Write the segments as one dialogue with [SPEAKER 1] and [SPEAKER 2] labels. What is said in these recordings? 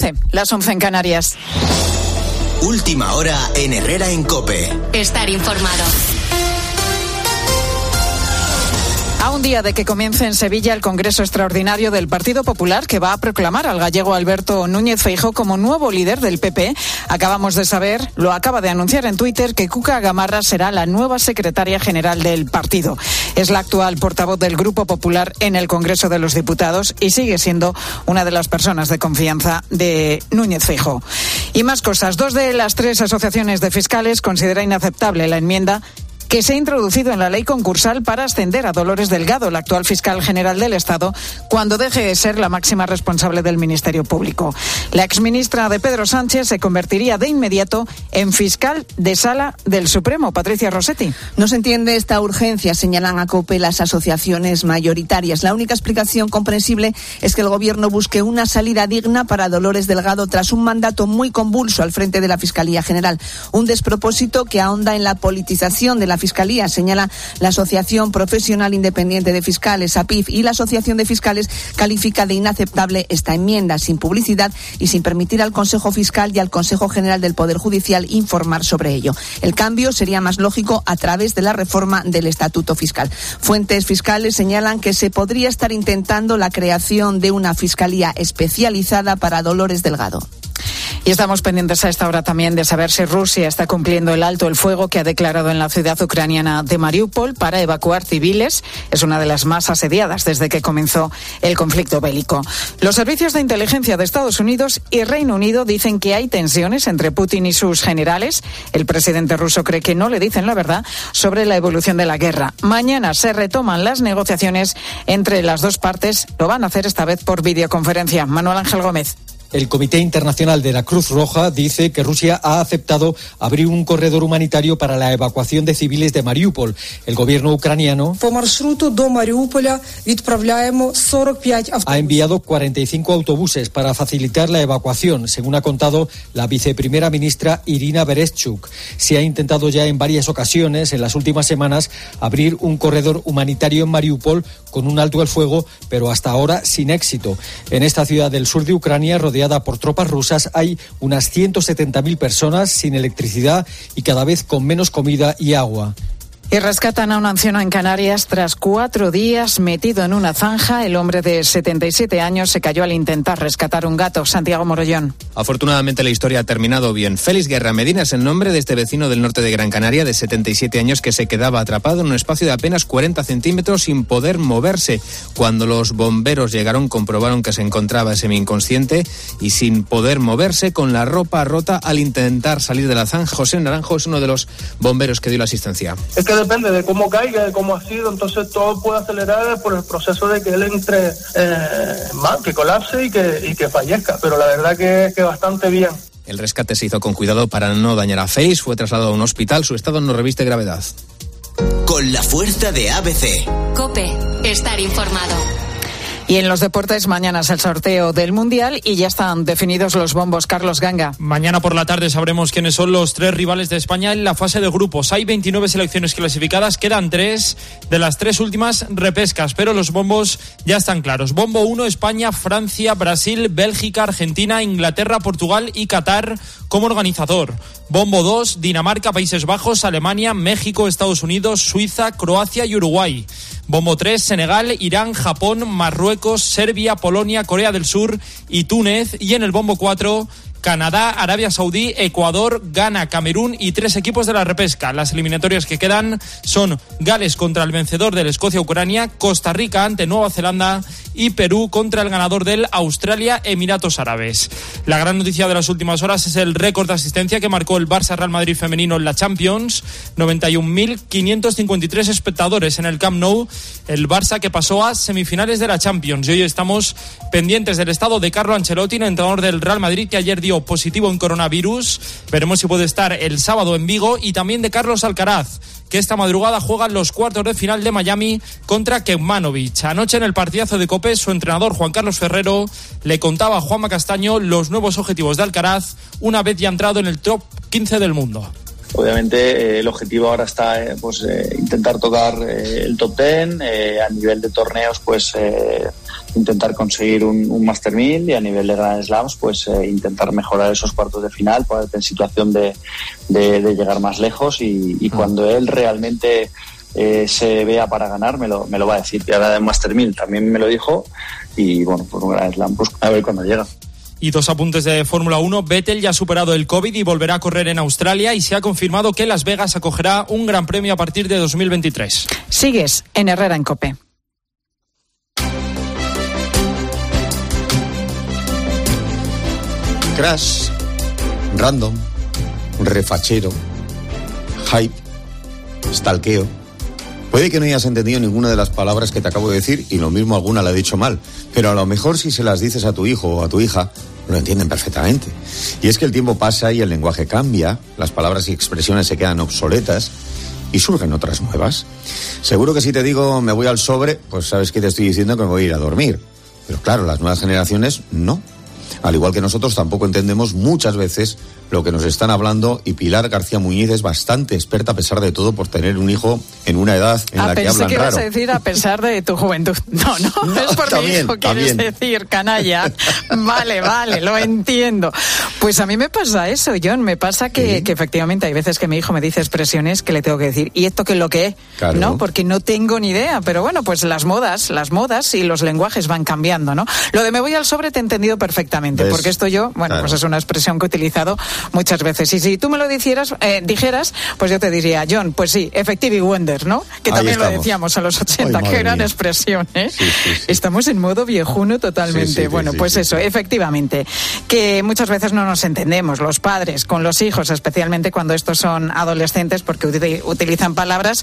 [SPEAKER 1] 11, las 11 en Canarias.
[SPEAKER 2] Última hora en Herrera en COPE.
[SPEAKER 3] Estar informado.
[SPEAKER 1] A un día de que comience en Sevilla el Congreso Extraordinario del Partido Popular, que va a proclamar al gallego Alberto Núñez Feijóo como nuevo líder del PP, acabamos de saber, lo acaba de anunciar en Twitter, que Cuca Gamarra será la nueva secretaria general del partido. Es la actual portavoz del Grupo Popular en el Congreso de los Diputados y sigue siendo una de las personas de confianza de Núñez Feijóo. Y más cosas. 2 de las 3 asociaciones de fiscales consideran inaceptable la enmienda que se ha introducido en la ley concursal para ascender a Dolores Delgado, la actual fiscal general del Estado, cuando deje de ser la máxima responsable del Ministerio Público. La exministra de Pedro Sánchez se convertiría de inmediato en fiscal de sala del Supremo. Patricia Rossetti.
[SPEAKER 4] No se entiende esta urgencia, señalan a COPE las asociaciones mayoritarias. La única explicación comprensible es que el Gobierno busque una salida digna para Dolores Delgado tras un mandato muy convulso al frente de la Fiscalía General. Un despropósito que ahonda en la politización de la Fiscalía, señala la Asociación Profesional Independiente de Fiscales, APIF, y la Asociación de Fiscales califica de inaceptable esta enmienda, sin publicidad y sin permitir al Consejo Fiscal y al Consejo General del Poder Judicial informar sobre ello. El cambio sería más lógico a través de la reforma del Estatuto Fiscal. Fuentes fiscales señalan que se podría estar intentando la creación de una fiscalía especializada para Dolores Delgado.
[SPEAKER 1] Y estamos pendientes a esta hora también de saber si Rusia está cumpliendo el alto el fuego que ha declarado en la ciudad ucraniana de Mariupol para evacuar civiles. Es una de las más asediadas desde que comenzó el conflicto bélico. Los servicios de inteligencia de Estados Unidos y Reino Unido dicen que hay tensiones entre Putin y sus generales. El presidente ruso cree que no le dicen la verdad sobre la evolución de la guerra. Mañana se retoman las negociaciones entre las dos partes. Lo van a hacer esta vez por videoconferencia. Manuel Ángel Gómez.
[SPEAKER 5] El Comité Internacional de la Cruz Roja dice que Rusia ha aceptado abrir un corredor humanitario para la evacuación de civiles de Mariupol. El gobierno ucraniano ha enviado 45 autobuses para facilitar la evacuación, según ha contado la viceprimera ministra Irina Vereshchuk. Se ha intentado ya en varias ocasiones, en las últimas semanas, abrir un corredor humanitario en Mariupol con un alto el fuego, pero hasta ahora sin éxito. En esta ciudad del sur de Ucrania, rodeada por tropas rusas, hay unas 170.000 personas sin electricidad y cada vez con menos comida y agua.
[SPEAKER 1] Y rescatan a un anciano en Canarias tras 4 días metido en una zanja. El hombre de 77 años se cayó al intentar rescatar un gato. Santiago Morollón.
[SPEAKER 6] Afortunadamente la historia ha terminado bien. Félix Guerra Medina es el nombre de este vecino del norte de Gran Canaria de 77 años que se quedaba atrapado en un espacio de apenas 40 centímetros sin poder moverse. Cuando los bomberos llegaron comprobaron que se encontraba semi-inconsciente y sin poder moverse, con la ropa rota al intentar salir de la zanja. José Naranjo es uno de los bomberos que dio la asistencia.
[SPEAKER 7] Es que depende de cómo caiga, de cómo ha sido, entonces todo puede acelerar por el proceso de que él entre mal, que colapse y que fallezca, pero la verdad que bastante bien.
[SPEAKER 6] El rescate se hizo con cuidado para no dañar a Félix, fue trasladado a un hospital, su estado no reviste gravedad.
[SPEAKER 2] Con la fuerza de ABC.
[SPEAKER 3] COPE, estar informado.
[SPEAKER 1] Y en los deportes, mañana es el sorteo del Mundial y ya están definidos los bombos. Carlos Ganga.
[SPEAKER 8] Mañana por la tarde sabremos quiénes son los 3 rivales de España en la fase de grupos. Hay 29 selecciones clasificadas, quedan 3 de las 3 últimas repescas, pero los bombos ya están claros. Bombo 1, España, Francia, Brasil, Bélgica, Argentina, Inglaterra, Portugal y Qatar como organizador. Bombo 2, Dinamarca, Países Bajos, Alemania, México, Estados Unidos, Suiza, Croacia y Uruguay. Bombo 3, Senegal, Irán, Japón, Marruecos, Serbia, Polonia, Corea del Sur y Túnez. Y en el bombo 4, Canadá, Arabia Saudí, Ecuador, Ghana, Camerún y 3 equipos de la repesca. Las eliminatorias que quedan son Gales contra el vencedor del Escocia-Ucrania, Costa Rica ante Nueva Zelanda y Perú contra el ganador del Australia-Emiratos Árabes. La gran noticia de las últimas horas es el récord de asistencia que marcó el Barça-Real Madrid femenino en la Champions. 91.553 espectadores en el Camp Nou. El Barça que pasó a semifinales de la Champions. Y hoy estamos pendientes del estado de Carlo Ancelotti, el entrenador del Real Madrid, que ayer dio positivo en coronavirus. Veremos si puede estar el sábado en Vigo, y también de Carlos Alcaraz, que esta madrugada juegan los cuartos de final de Miami contra Kecmanovic. Anoche en el partidazo de COPE, su entrenador Juan Carlos Ferrero le contaba a Juanma Castaño los nuevos objetivos de Alcaraz una vez ya entrado en el top 15 del mundo.
[SPEAKER 9] Obviamente el objetivo ahora está intentar tocar el top 10, a nivel de torneos pues intentar conseguir un Master 1000 y a nivel de Grand Slams pues intentar mejorar esos cuartos de final, ponerte en situación de llegar más lejos y cuando él realmente se vea para ganar me lo va a decir. Y ahora de Master 1000 también me lo dijo y bueno, por un Grand Slam pues a ver cuándo llega.
[SPEAKER 8] Y 2 apuntes de Fórmula 1. Vettel ya ha superado el COVID y volverá a correr en Australia y se ha confirmado que Las Vegas acogerá un gran premio a partir de 2023.
[SPEAKER 1] Sigues en Herrera en COPE.
[SPEAKER 10] Crash, random, refachero, hype, stalkeo. Puede que no hayas entendido ninguna de las palabras que te acabo de decir y lo mismo alguna la he dicho mal, pero a lo mejor si se las dices a tu hijo o a tu hija, lo entienden perfectamente. Y es que el tiempo pasa y el lenguaje cambia, las palabras y expresiones se quedan obsoletas y surgen otras nuevas. Seguro que si te digo me voy al sobre, pues sabes que te estoy diciendo que me voy a ir a dormir. Pero claro, las nuevas generaciones no. Al igual que nosotros tampoco entendemos muchas veces lo que nos están hablando y Pilar García Muñiz es bastante experta a pesar de todo por tener un hijo en una edad en la que hablan raro.
[SPEAKER 1] Pensé que ibas a decir a pesar de tu juventud. No, es por también, mi hijo, quieres decir, canalla. Vale, lo entiendo. Pues a mí me pasa eso, John, me pasa que efectivamente hay veces que mi hijo me dice expresiones que le tengo que decir, ¿y esto qué es lo que es? Claro. ¿No? Porque no tengo ni idea, pero bueno, pues las modas y los lenguajes van cambiando, ¿no? Lo de me voy al sobre te he entendido perfectamente, porque esto yo, pues es una expresión que he utilizado muchas veces. Y si tú me lo dijeras, pues yo te diría, John, pues sí, Effective Wonder, ¿no? Que también lo decíamos a los 80, qué gran expresión, ¿eh? Sí. Estamos en modo viejuno totalmente. Sí, eso, efectivamente, que muchas veces no nos entendemos, los padres con los hijos, especialmente cuando estos son adolescentes, porque utilizan palabras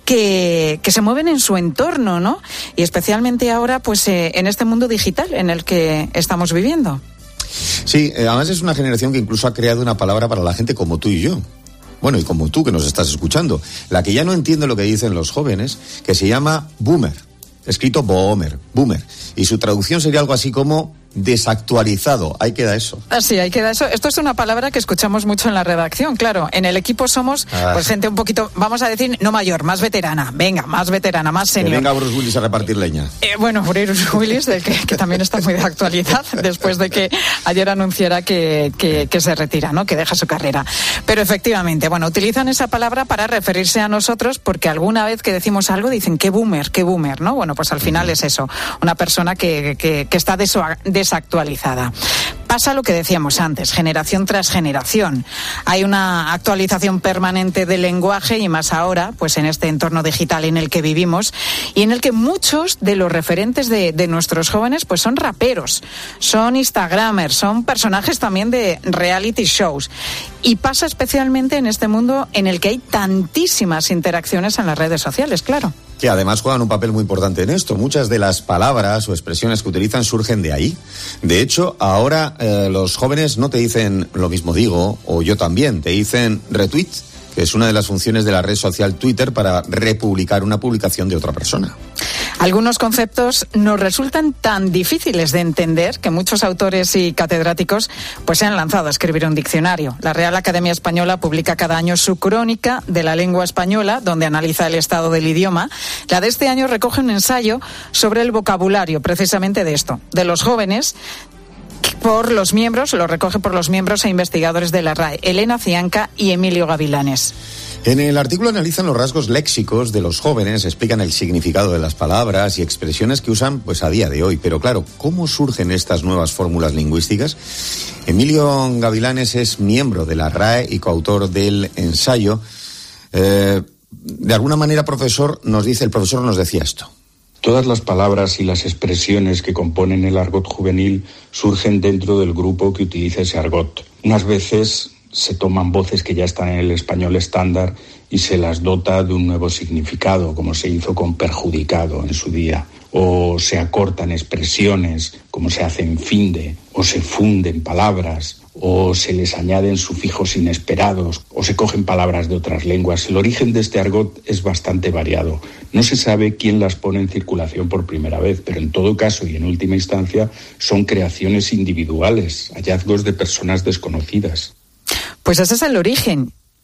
[SPEAKER 1] que se mueven en su entorno, ¿no? Y especialmente ahora, pues en este mundo digital en el que estamos viviendo.
[SPEAKER 10] Sí, además es una generación que incluso ha creado una palabra para la gente como tú y yo. Bueno, y como tú que nos estás escuchando. La que ya no entiende lo que dicen los jóvenes, que se llama boomer. Escrito boomer. Y su traducción sería algo así como desactualizado. Ahí queda eso.
[SPEAKER 1] Sí, ahí queda eso. Esto es una palabra que escuchamos mucho en la redacción, claro. En el equipo somos pues gente un poquito, vamos a decir, no mayor, más veterana. Venga, más veterana, más senior.
[SPEAKER 10] Que venga Bruce Willis a repartir leña.
[SPEAKER 1] Bruce Willis, que también está muy de actualidad, después de que ayer anunciara que se retira, ¿no? Que deja su carrera. Pero efectivamente, utilizan esa palabra para referirse a nosotros porque alguna vez que decimos algo dicen qué boomer, ¿no? Bueno, pues al final es eso, una persona que está desactualizada. Pasa lo que decíamos antes, generación tras generación. Hay una actualización permanente del lenguaje y más ahora, pues en este entorno digital en el que vivimos y en el que muchos de los referentes de nuestros jóvenes pues son raperos, son instagramers, son personajes también de reality shows. Y pasa especialmente en este mundo en el que hay tantísimas interacciones en las redes sociales, claro.
[SPEAKER 10] Que además juegan un papel muy importante en esto. Muchas de las palabras o expresiones que utilizan surgen de ahí. De hecho, ahora los jóvenes no te dicen lo mismo digo o yo también, te dicen retweet, que es una de las funciones de la red social Twitter para republicar una publicación de otra persona.
[SPEAKER 1] Algunos conceptos nos resultan tan difíciles de entender que muchos autores y catedráticos pues se han lanzado a escribir un diccionario. La Real Academia Española publica cada año su crónica de la lengua española, donde analiza el estado del idioma. La de este año recoge un ensayo sobre el vocabulario, precisamente de esto, de los jóvenes, lo recoge por los miembros e investigadores de la RAE, Elena Cianca y Emilio Gavilanes.
[SPEAKER 10] En el artículo analizan los rasgos léxicos de los jóvenes, explican el significado de las palabras y expresiones que usan pues a día de hoy. Pero claro, ¿cómo surgen estas nuevas fórmulas lingüísticas? Emilio Gavilanes es miembro de la RAE y coautor del ensayo. De alguna manera, el profesor nos decía esto.
[SPEAKER 11] Todas las palabras y las expresiones que componen el argot juvenil surgen dentro del grupo que utiliza ese argot. Unas veces se toman voces que ya están en el español estándar y se las dota de un nuevo significado, como se hizo con perjudicado en su día. O se acortan expresiones, como se hace en finde, o se funden palabras, o se les añaden sufijos inesperados, o se cogen palabras de otras lenguas. El origen de este argot es bastante variado. No se sabe quién las pone en circulación por primera vez, pero en todo caso y en última instancia son creaciones individuales, hallazgos de personas desconocidas.
[SPEAKER 1] Pues ese es el origen.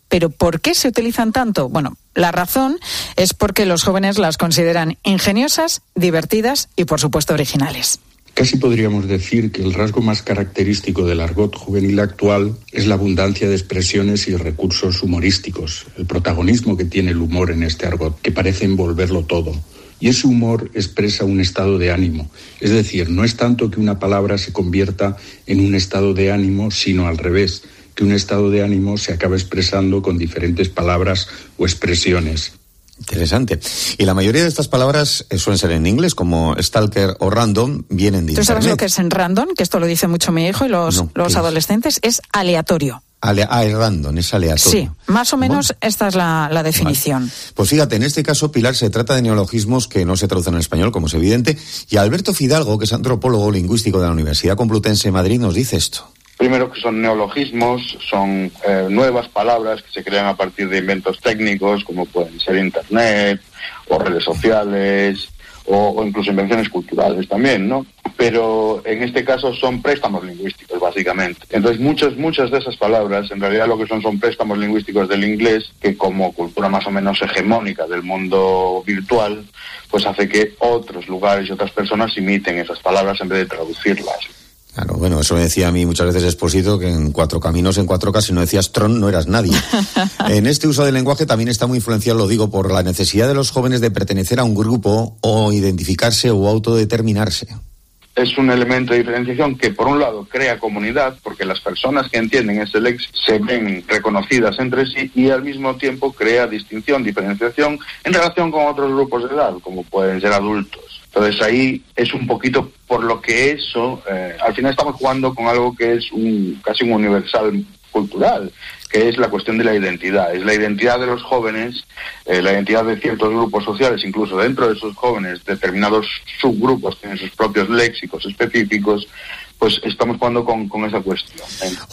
[SPEAKER 1] ¿Pero por qué se utilizan tanto? Bueno, la razón es porque los jóvenes las consideran ingeniosas, divertidas y, por supuesto, originales.
[SPEAKER 11] Casi podríamos decir que el rasgo más característico del argot juvenil actual es la abundancia de expresiones y recursos humorísticos, el protagonismo que tiene el humor en este argot, que parece envolverlo todo. Y ese humor expresa un estado de ánimo. Es decir, no es tanto que una palabra se convierta en un estado de ánimo, sino al revés, que un estado de ánimo se acaba expresando con diferentes palabras o expresiones.
[SPEAKER 10] Interesante. Y la mayoría de estas palabras suelen ser en inglés, como stalker o random, vienen de
[SPEAKER 1] Internet. ¿Tú sabes lo que es en random? Que esto lo dice mucho mi hijo y los adolescentes. Es aleatorio.
[SPEAKER 10] Es random, es aleatorio.
[SPEAKER 1] Sí, más o menos esta es la definición.
[SPEAKER 10] Vale. Pues fíjate, en este caso, Pilar, se trata de neologismos que no se traducen en español, como es evidente, y Alberto Fidalgo, que es antropólogo lingüístico de la Universidad Complutense de Madrid, nos dice esto.
[SPEAKER 12] Primero, que son neologismos, son nuevas palabras que se crean a partir de inventos técnicos, como pueden ser Internet, o redes sociales, o incluso invenciones culturales también, ¿no? Pero en este caso son préstamos lingüísticos, básicamente. Entonces, muchas de esas palabras, en realidad lo que son préstamos lingüísticos del inglés, que como cultura más o menos hegemónica del mundo virtual, pues hace que otros lugares y otras personas imiten esas palabras en vez de traducirlas.
[SPEAKER 10] Claro, bueno, eso me decía a mí muchas veces Expósito, que en Cuatro Caminos, en Cuatro Casas, si no decías Tron, no eras nadie. En este uso del lenguaje también está muy influenciado, lo digo, por la necesidad de los jóvenes de pertenecer a un grupo o identificarse o autodeterminarse.
[SPEAKER 12] Es un elemento de diferenciación que, por un lado, crea comunidad, porque las personas que entienden ese léxico se ven reconocidas entre sí, y al mismo tiempo crea distinción, diferenciación en relación con otros grupos de edad, como pueden ser adultos. Entonces ahí es un poquito por lo que eso, al final estamos jugando con algo que es casi un universal cultural, que es la cuestión de la identidad. Es la identidad de los jóvenes, la identidad de ciertos grupos sociales, incluso dentro de esos jóvenes, determinados subgrupos tienen sus propios léxicos específicos. Pues estamos jugando con esa cuestión.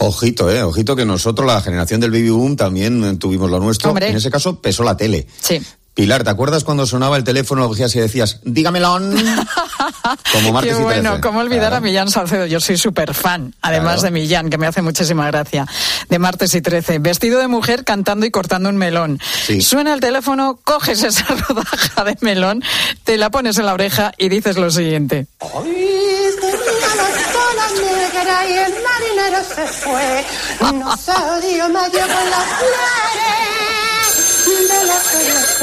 [SPEAKER 10] Ojito que nosotros, la generación del baby boom, también tuvimos lo nuestro.
[SPEAKER 1] Hombre.
[SPEAKER 10] En ese caso, pesó la tele.
[SPEAKER 1] Sí.
[SPEAKER 10] Pilar, ¿te acuerdas cuando sonaba el teléfono, lo cogías y decías, dígamelo? Como martes y 13.
[SPEAKER 1] Qué bueno, cómo olvidar a Millán Salcedo. Yo soy súper fan, además de Millán, que me hace muchísima gracia, de Martes y 13. Vestido de mujer, cantando y cortando un melón. Sí. Suena el teléfono, coges esa rodaja de melón, te la pones en la oreja y dices lo siguiente.
[SPEAKER 13] Y el marinero se fue, no salió medio con las flores de las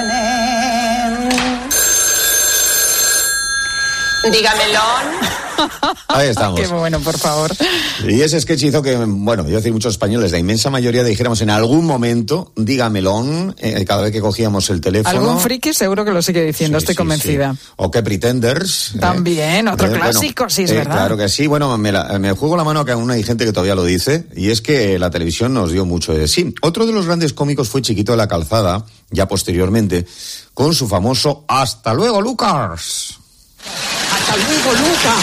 [SPEAKER 13] ilusiones. Dígamelo.
[SPEAKER 10] Ahí estamos.
[SPEAKER 1] Qué bueno, por favor.
[SPEAKER 10] Y ese sketch hizo que, bueno, yo decir muchos españoles, la inmensa mayoría dijéramos en algún momento, dígamelo, cada vez que cogíamos el teléfono.
[SPEAKER 1] Algún friki seguro que lo sigue diciendo, estoy convencida.
[SPEAKER 10] Sí. O que Pretenders.
[SPEAKER 1] También, otro clásico, sí, es verdad.
[SPEAKER 10] Claro que sí. Bueno, me juego la mano que aún hay gente que todavía lo dice, y es que la televisión nos dio mucho de sí. Otro de los grandes cómicos fue Chiquito de la Calzada, ya posteriormente, con su famoso ¡Hasta luego, Lucas!
[SPEAKER 14] ¡Hasta luego, Lucas!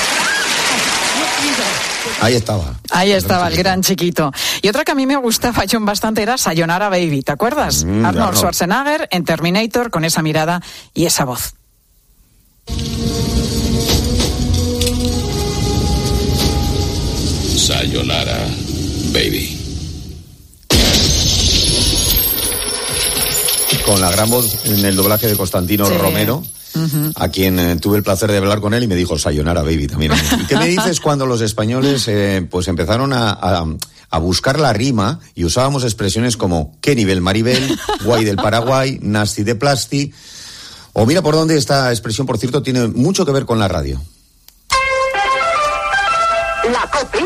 [SPEAKER 10] Ahí estaba
[SPEAKER 1] el gran Chiquito. Y otra que a mí me gustaba, John, bastante, era Sayonara Baby, ¿te acuerdas? Arnold Schwarzenegger en Terminator, con esa mirada y esa voz.
[SPEAKER 15] Sayonara Baby.
[SPEAKER 10] Con la gran voz en el doblaje de Constantino Romero. Uh-huh. A quien tuve el placer de hablar con él y me dijo Sayonara Baby también. ¿Y qué me dices cuando los españoles pues empezaron a buscar la rima y usábamos expresiones como qué nivel Maribel, guay del Paraguay, nasty de plasti? O mira por dónde esta expresión, por cierto, tiene mucho que ver con la radio.
[SPEAKER 13] La COPE.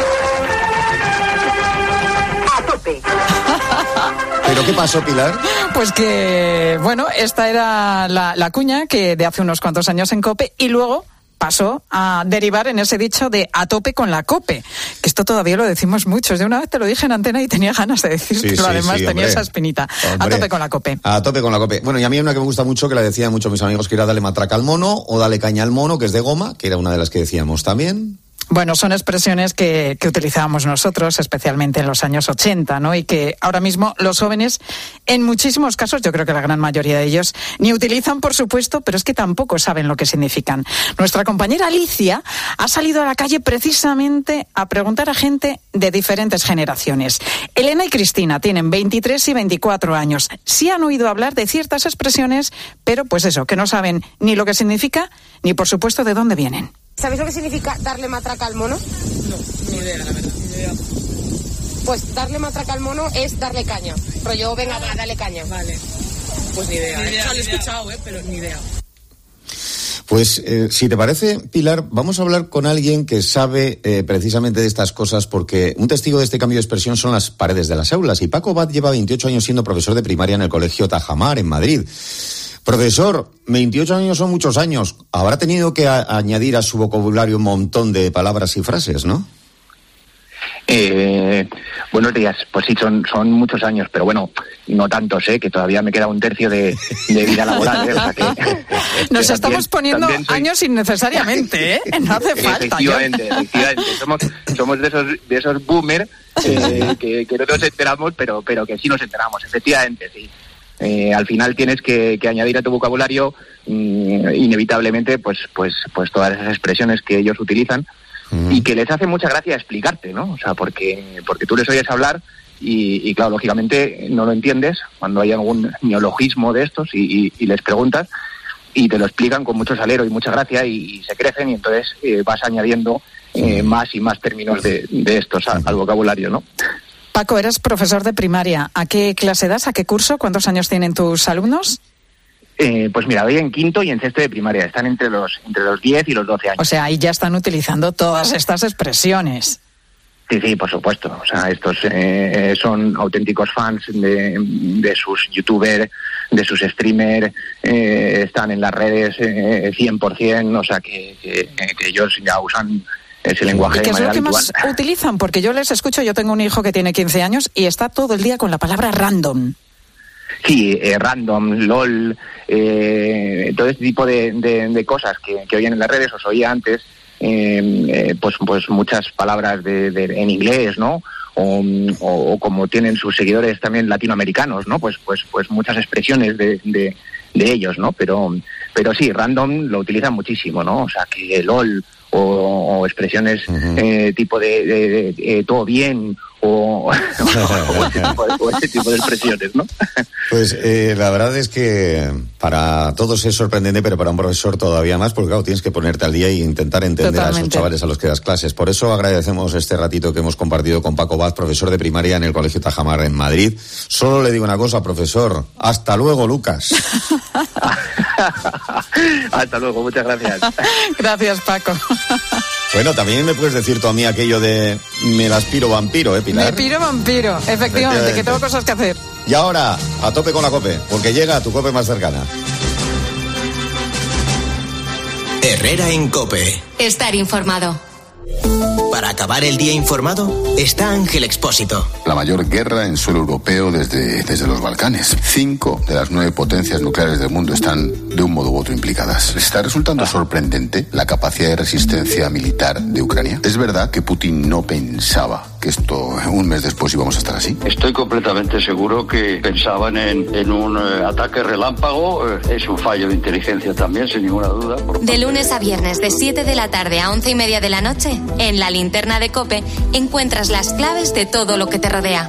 [SPEAKER 13] A tope.
[SPEAKER 10] ¿Pero qué pasó, Pilar?
[SPEAKER 1] Pues que, bueno, esta era la cuña que de hace unos cuantos años en COPE y luego pasó a derivar en ese dicho de a tope con la COPE, que esto todavía lo decimos muchos. De una vez te lo dije en antena y tenía ganas de decírtelo, además tenía esa espinita. A tope con la COPE.
[SPEAKER 10] A tope con la COPE. Bueno, y a mí hay una que me gusta mucho, que la decían muchos mis amigos, que era dale matraca al mono o dale caña al mono, que es de goma, que era una de las que decíamos también.
[SPEAKER 1] Bueno, son expresiones que utilizábamos nosotros, especialmente en los años 80, ¿no? Y que ahora mismo los jóvenes, en muchísimos casos, yo creo que la gran mayoría de ellos, ni utilizan, por supuesto, pero es que tampoco saben lo que significan. Nuestra compañera Alicia ha salido a la calle precisamente a preguntar a gente de diferentes generaciones. Elena y Cristina tienen 23 y 24 años. Sí han oído hablar de ciertas expresiones, pero pues eso, que no saben ni lo que significa, ni por supuesto de dónde vienen.
[SPEAKER 16] ¿Sabéis lo que significa darle matraca al mono?
[SPEAKER 17] No, ni idea, la verdad, ni idea.
[SPEAKER 16] Pues darle matraca al mono es darle caña. Rollo, venga, va, dale caña.
[SPEAKER 17] Vale, pues ni idea. O sea, lo he escuchado, pero ni idea.
[SPEAKER 10] Pues, si te parece, Pilar, vamos a hablar con alguien que sabe precisamente de estas cosas, porque un testigo de este cambio de expresión son las paredes de las aulas. Y Paco Abad lleva 28 años siendo profesor de primaria en el Colegio Tajamar, en Madrid. Profesor, 28 años son muchos años. Habrá tenido que añadir a su vocabulario un montón de palabras y frases, ¿no?
[SPEAKER 18] Buenos días. Pues sí, son muchos años, pero bueno, no tantos, que todavía me queda un tercio de vida laboral. O sea que,
[SPEAKER 1] nos estamos poniendo años innecesariamente, no hace falta.
[SPEAKER 18] Efectivamente. Somos de esos boomers que no nos enteramos, pero que sí nos enteramos, efectivamente, sí. Al final tienes que añadir a tu vocabulario inevitablemente pues todas esas expresiones que ellos utilizan y que les hace mucha gracia explicarte, ¿no? O sea, porque tú les oyes hablar y claro, lógicamente no lo entiendes cuando hay algún neologismo de estos y les preguntas y te lo explican con mucho salero y mucha gracia y se crecen y entonces vas añadiendo más y más términos de estos al vocabulario, ¿no?
[SPEAKER 1] Paco, eres profesor de primaria. ¿A qué clase das? ¿A qué curso? ¿Cuántos años tienen tus alumnos?
[SPEAKER 18] Pues mira, voy en quinto y en sexto de primaria. Están entre los 10 y los 12 años.
[SPEAKER 1] O sea, ahí ya están utilizando todas estas expresiones.
[SPEAKER 18] Sí, por supuesto. O sea, estos son auténticos fans de sus youtubers, de sus streamers, están en las redes 100%, o sea, que ellos ya usan ese lenguaje.
[SPEAKER 1] ¿Y qué es lo que
[SPEAKER 18] habitual.
[SPEAKER 1] más utilizan? Porque yo les escucho, yo tengo un hijo que tiene 15 años y está todo el día con la palabra random.
[SPEAKER 18] Sí, random, LOL, todo este tipo de cosas que oyen en las redes, os oía antes, pues muchas palabras en inglés, ¿no? O como tienen sus seguidores también latinoamericanos, ¿no? Pues muchas expresiones de ellos, ¿no? Pero sí, random lo utilizan muchísimo, ¿no? O sea, que LOL o expresiones tipo de todo bien o ese tipo de expresiones, ¿no?
[SPEAKER 10] Pues la verdad es que para todos es sorprendente, pero para un profesor todavía más, porque claro, tienes que ponerte al día e intentar entender Totalmente. A esos chavales a los que das clases. Por eso agradecemos este ratito que hemos compartido con Paco Abad, profesor de primaria en el Colegio Tajamar en Madrid. Solo le digo una cosa, profesor. Hasta luego, Lucas.
[SPEAKER 18] Hasta luego, muchas gracias.
[SPEAKER 1] Gracias, Paco.
[SPEAKER 10] Bueno, también me puedes decir tú a mí aquello de me las piro vampiro, Pilar.
[SPEAKER 1] Me piro vampiro, efectivamente, que tengo cosas que hacer.
[SPEAKER 10] Y ahora, a tope con la COPE, porque llega a tu COPE más cercana.
[SPEAKER 2] Herrera en COPE.
[SPEAKER 3] Estar informado.
[SPEAKER 2] Para acabar el día informado, está Ángel Expósito.
[SPEAKER 15] La mayor guerra en suelo europeo desde los Balcanes. 5 de las 9 potencias nucleares del mundo están de un modo u otro implicadas. ¿Está resultando sorprendente la capacidad de resistencia militar de Ucrania? ¿Es verdad que Putin no pensaba que esto un mes después íbamos a estar así?
[SPEAKER 19] Estoy completamente seguro que pensaban en un ataque relámpago. Es un fallo de inteligencia también, sin ninguna duda.
[SPEAKER 3] De lunes a viernes, de 7 de la tarde a 11:30 de la noche, en la linterna de COPE encuentras las claves de todo lo que te rodea.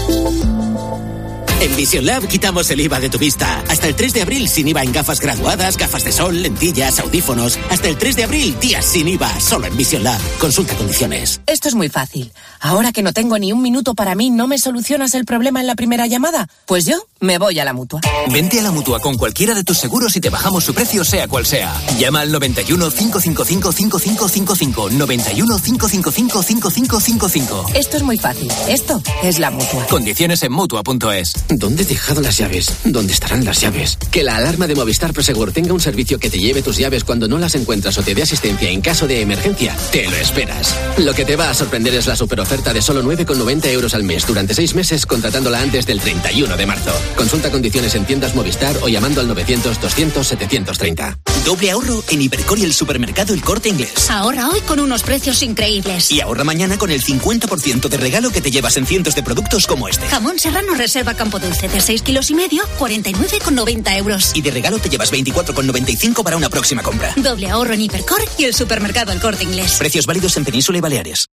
[SPEAKER 20] En Vision Lab quitamos el IVA de tu vista. Hasta el 3 de abril sin IVA en gafas graduadas, gafas de sol, lentillas, audífonos. Hasta el 3 de abril, días sin IVA, solo en Vision Lab. Consulta condiciones.
[SPEAKER 21] Esto es muy fácil. Ahora que no tengo ni un minuto para mí, ¿no me solucionas el problema en la primera llamada? Pues yo me voy a la Mutua.
[SPEAKER 22] Vente a la Mutua con cualquiera de tus seguros y te bajamos su precio sea cual sea. Llama al 91 555 5555. 91 555 5555.
[SPEAKER 21] Esto es muy fácil. Esto es la Mutua.
[SPEAKER 22] Condiciones en Mutua.es.
[SPEAKER 23] ¿Dónde he dejado las llaves? ¿Dónde estarán las llaves? Que la alarma de Movistar Prosegur tenga un servicio que te lleve tus llaves cuando no las encuentras o te dé asistencia en caso de emergencia. Te lo esperas. Lo que te va a sorprender es la superoferta de solo 9,90 euros al mes durante 6 meses contratándola antes del 31 de marzo. Consulta condiciones en tiendas Movistar o llamando al 900 200 730.
[SPEAKER 20] Doble ahorro en Hipercor y el supermercado El Corte Inglés.
[SPEAKER 4] Ahorra hoy con unos precios increíbles.
[SPEAKER 20] Y ahorra mañana con el 50% de regalo que te llevas en cientos de productos como este.
[SPEAKER 4] Jamón serrano reserva Campo Dulce de 6,5 kilos, 49,90 euros.
[SPEAKER 20] Y de regalo te llevas 24,95 para una próxima compra.
[SPEAKER 4] Doble ahorro en Hipercor y el supermercado El Corte Inglés.
[SPEAKER 20] Precios válidos en Península y Baleares.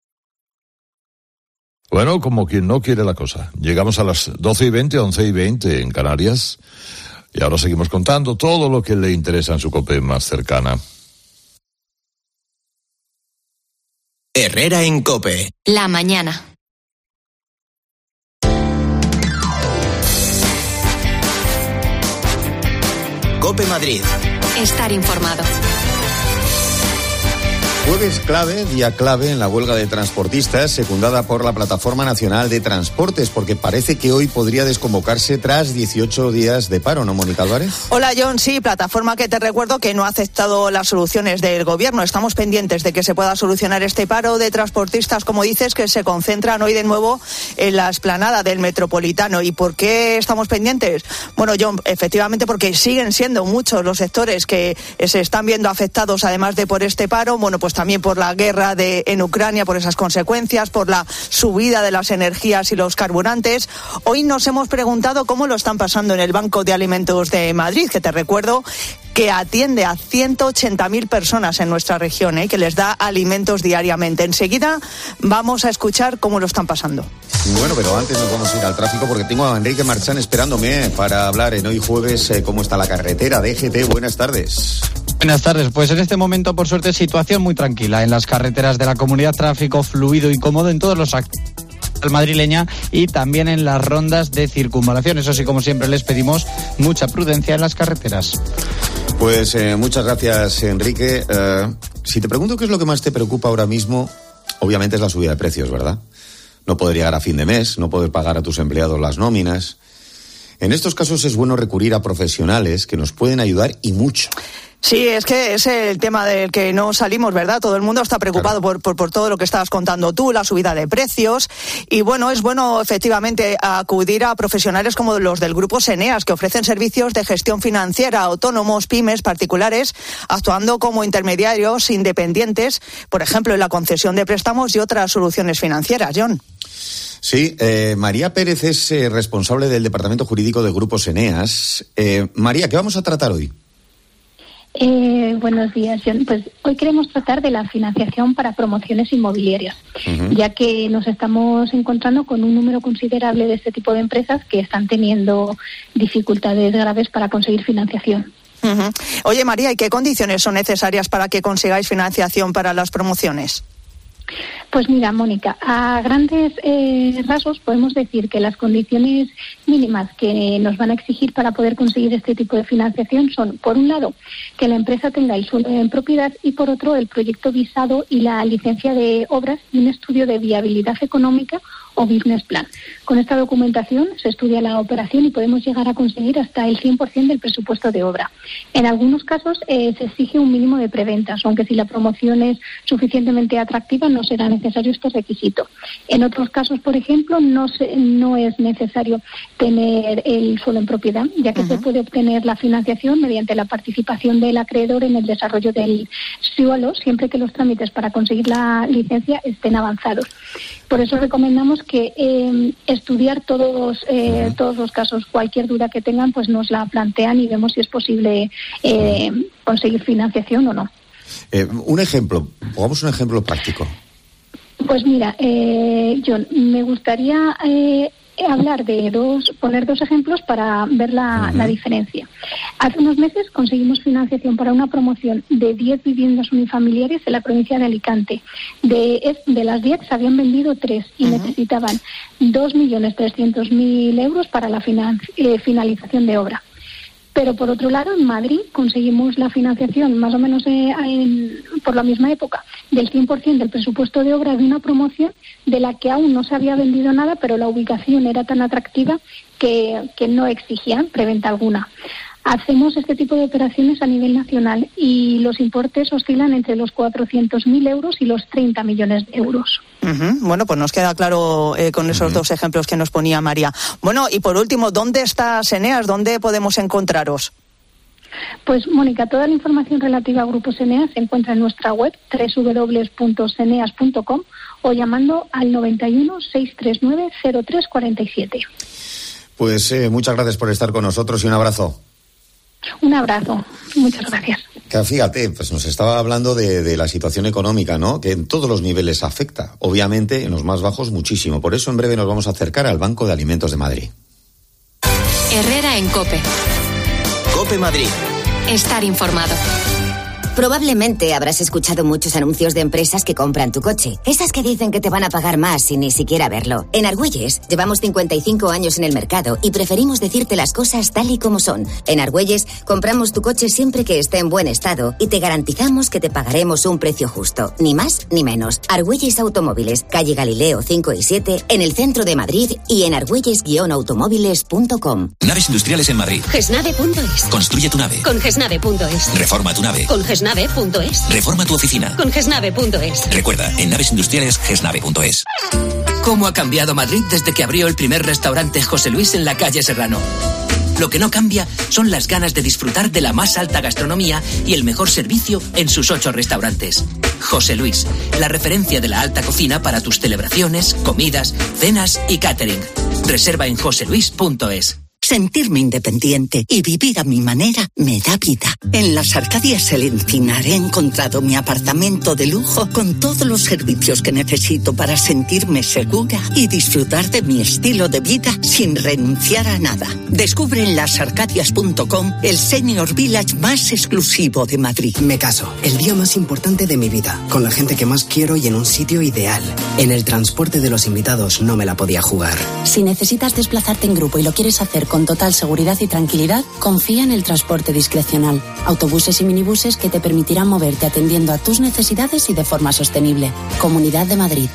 [SPEAKER 5] Bueno, como quien no quiere la cosa. Llegamos a las 12:20, 11:20 en Canarias. Y ahora seguimos contando todo lo que le interesa en su COPE más cercana.
[SPEAKER 2] Herrera en COPE.
[SPEAKER 3] La mañana.
[SPEAKER 2] COPE Madrid.
[SPEAKER 3] Estar informado.
[SPEAKER 10] Jueves clave, día clave en la huelga de transportistas secundada por la Plataforma Nacional de Transportes, porque parece que hoy podría desconvocarse tras 18 días de paro, ¿no, Mónica Álvarez?
[SPEAKER 7] Hola, John. Sí, plataforma que te recuerdo que no ha aceptado las soluciones del gobierno. Estamos pendientes de que se pueda solucionar este paro de transportistas, como dices, que se concentran hoy de nuevo en la explanada del Metropolitano. ¿Y por qué estamos pendientes? Bueno, John, efectivamente porque siguen siendo muchos los sectores que se están viendo afectados, además de por este paro, bueno, pues también por la guerra en Ucrania, por esas consecuencias, por la subida de las energías y los carburantes. Hoy nos hemos preguntado cómo lo están pasando en el Banco de Alimentos de Madrid, que te recuerdo que atiende a 180.000 personas en nuestra región, que les da alimentos diariamente. Enseguida vamos a escuchar cómo lo están pasando.
[SPEAKER 10] Bueno, pero antes nos vamos a ir al tráfico porque tengo a Enrique Marchán esperándome para hablar en Hoy Jueves cómo está la carretera de EGT. Buenas tardes.
[SPEAKER 24] Buenas tardes. Pues en este momento, por suerte, situación muy tranquila en las carreteras de la comunidad, tráfico fluido y cómodo en todos los actos madrileña y también en las rondas de circunvalación. Eso sí, como siempre, les pedimos mucha prudencia en las carreteras.
[SPEAKER 10] Pues muchas gracias, Enrique. Si te pregunto qué es lo que más te preocupa ahora mismo, obviamente es la subida de precios, ¿verdad? No poder llegar a fin de mes, no poder pagar a tus empleados las nóminas. En estos casos es bueno recurrir a profesionales que nos pueden ayudar y mucho.
[SPEAKER 7] Sí, es que es el tema del que no salimos, ¿verdad? Todo el mundo está preocupado por todo lo que estabas contando tú, la subida de precios. Y bueno, es bueno efectivamente acudir a profesionales como los del Grupo Seneas, que ofrecen servicios de gestión financiera a autónomos, pymes, particulares, actuando como intermediarios independientes, por ejemplo, en la concesión de préstamos y otras soluciones financieras. John.
[SPEAKER 10] Sí, María Pérez es responsable del Departamento Jurídico de Grupo Seneas. María, ¿qué vamos a tratar hoy?
[SPEAKER 25] Buenos días, John. Pues hoy queremos tratar de la financiación para promociones inmobiliarias, ya que nos estamos encontrando con un número considerable de este tipo de empresas que están teniendo dificultades graves para conseguir financiación.
[SPEAKER 7] Oye, María, ¿y qué condiciones son necesarias para que consigáis financiación para las promociones?
[SPEAKER 25] Pues mira, Mónica, a grandes rasgos podemos decir que las condiciones mínimas que nos van a exigir para poder conseguir este tipo de financiación son, por un lado, que la empresa tenga el suelo en propiedad y, por otro, el proyecto visado y la licencia de obras y un estudio de viabilidad económica o business plan. Con esta documentación se estudia la operación y podemos llegar a conseguir hasta el 100% del presupuesto de obra. En algunos casos se exige un mínimo de preventas, aunque si la promoción es suficientemente atractiva no será necesario este requisito. En otros casos, por ejemplo, no es necesario tener el suelo en propiedad, ya que se puede obtener la financiación mediante la participación del acreedor en el desarrollo del suelo, siempre que los trámites para conseguir la licencia estén avanzados. Por eso recomendamos que estudiar todos los casos. Cualquier duda que tengan, pues nos la plantean y vemos si es posible conseguir financiación o no.
[SPEAKER 10] Un ejemplo, pongamos un ejemplo práctico.
[SPEAKER 25] Pues mira, John, me gustaría poner dos ejemplos para ver la diferencia. Hace unos meses conseguimos financiación para una promoción de 10 viviendas unifamiliares en la provincia de Alicante. De las 10 se habían vendido 3 y necesitaban 2.300.000 euros para la finalización de obra. Pero por otro lado, en Madrid conseguimos la financiación más o menos por la misma época del 100% del presupuesto de obra de una promoción de la que aún no se había vendido nada, pero la ubicación era tan atractiva que no exigían preventa alguna. Hacemos este tipo de operaciones a nivel nacional y los importes oscilan entre los 400.000 euros y los 30 millones de euros.
[SPEAKER 7] Bueno, pues nos queda claro con esos dos ejemplos que nos ponía María. Bueno, y por último, ¿dónde está Seneas? ¿Dónde podemos encontraros?
[SPEAKER 25] Pues, Mónica, toda la información relativa a Grupo Seneas se encuentra en nuestra web www.seneas.com o llamando al 91 639 0347.
[SPEAKER 10] Pues muchas gracias por estar con nosotros y un abrazo.
[SPEAKER 25] Un abrazo. Muchas gracias.
[SPEAKER 10] Que fíjate, pues nos estaba hablando de la situación económica, ¿no? Que en todos los niveles afecta. Obviamente, en los más bajos, muchísimo. Por eso, en breve nos vamos a acercar al Banco de Alimentos de Madrid.
[SPEAKER 3] Herrera en COPE.
[SPEAKER 2] COPE Madrid.
[SPEAKER 3] Estar informado.
[SPEAKER 6] Probablemente habrás escuchado muchos anuncios de empresas que compran tu coche. Esas que dicen que te van a pagar más sin ni siquiera verlo. En Argüelles llevamos 55 años en el mercado y preferimos decirte las cosas tal y como son. En Argüelles compramos tu coche siempre que esté en buen estado y te garantizamos que te pagaremos un precio justo. Ni más ni menos. Argüelles Automóviles, calle Galileo 5 y 7, en el centro de Madrid y en argüelles-automóviles.com.
[SPEAKER 22] Naves industriales en Madrid.
[SPEAKER 4] Gesnave.es.
[SPEAKER 22] Construye tu nave.
[SPEAKER 4] Con Gesnave.es.
[SPEAKER 22] Reforma tu nave.
[SPEAKER 4] Con Gesnave.es.
[SPEAKER 22] Reforma tu oficina.
[SPEAKER 4] Con Gesnave.es.
[SPEAKER 22] Recuerda, en naves industriales, gesnave.es.
[SPEAKER 8] ¿Cómo ha cambiado Madrid desde que abrió el primer restaurante José Luis en la calle Serrano? Lo que no cambia son las ganas de disfrutar de la más alta gastronomía y el mejor servicio en sus 8 restaurantes. José Luis, la referencia de la alta cocina para tus celebraciones, comidas, cenas y catering. Reserva en joseluis.es.
[SPEAKER 9] Sentirme independiente y vivir a mi manera me da vida. En las Arcadias El Encinar he encontrado mi apartamento de lujo con todos los servicios que necesito para sentirme segura y disfrutar de mi estilo de vida sin renunciar a nada. Descubre en lasarcadias.com el Senior Village más exclusivo de Madrid.
[SPEAKER 11] Me caso, el día más importante de mi vida, con la gente que más quiero y en un sitio ideal. En el transporte de los invitados no me la podía jugar.
[SPEAKER 12] Si necesitas desplazarte en grupo y lo quieres hacer con total seguridad y tranquilidad, confía en el transporte discrecional. Autobuses y minibuses que te permitirán moverte atendiendo a tus necesidades y de forma sostenible. Comunidad de Madrid.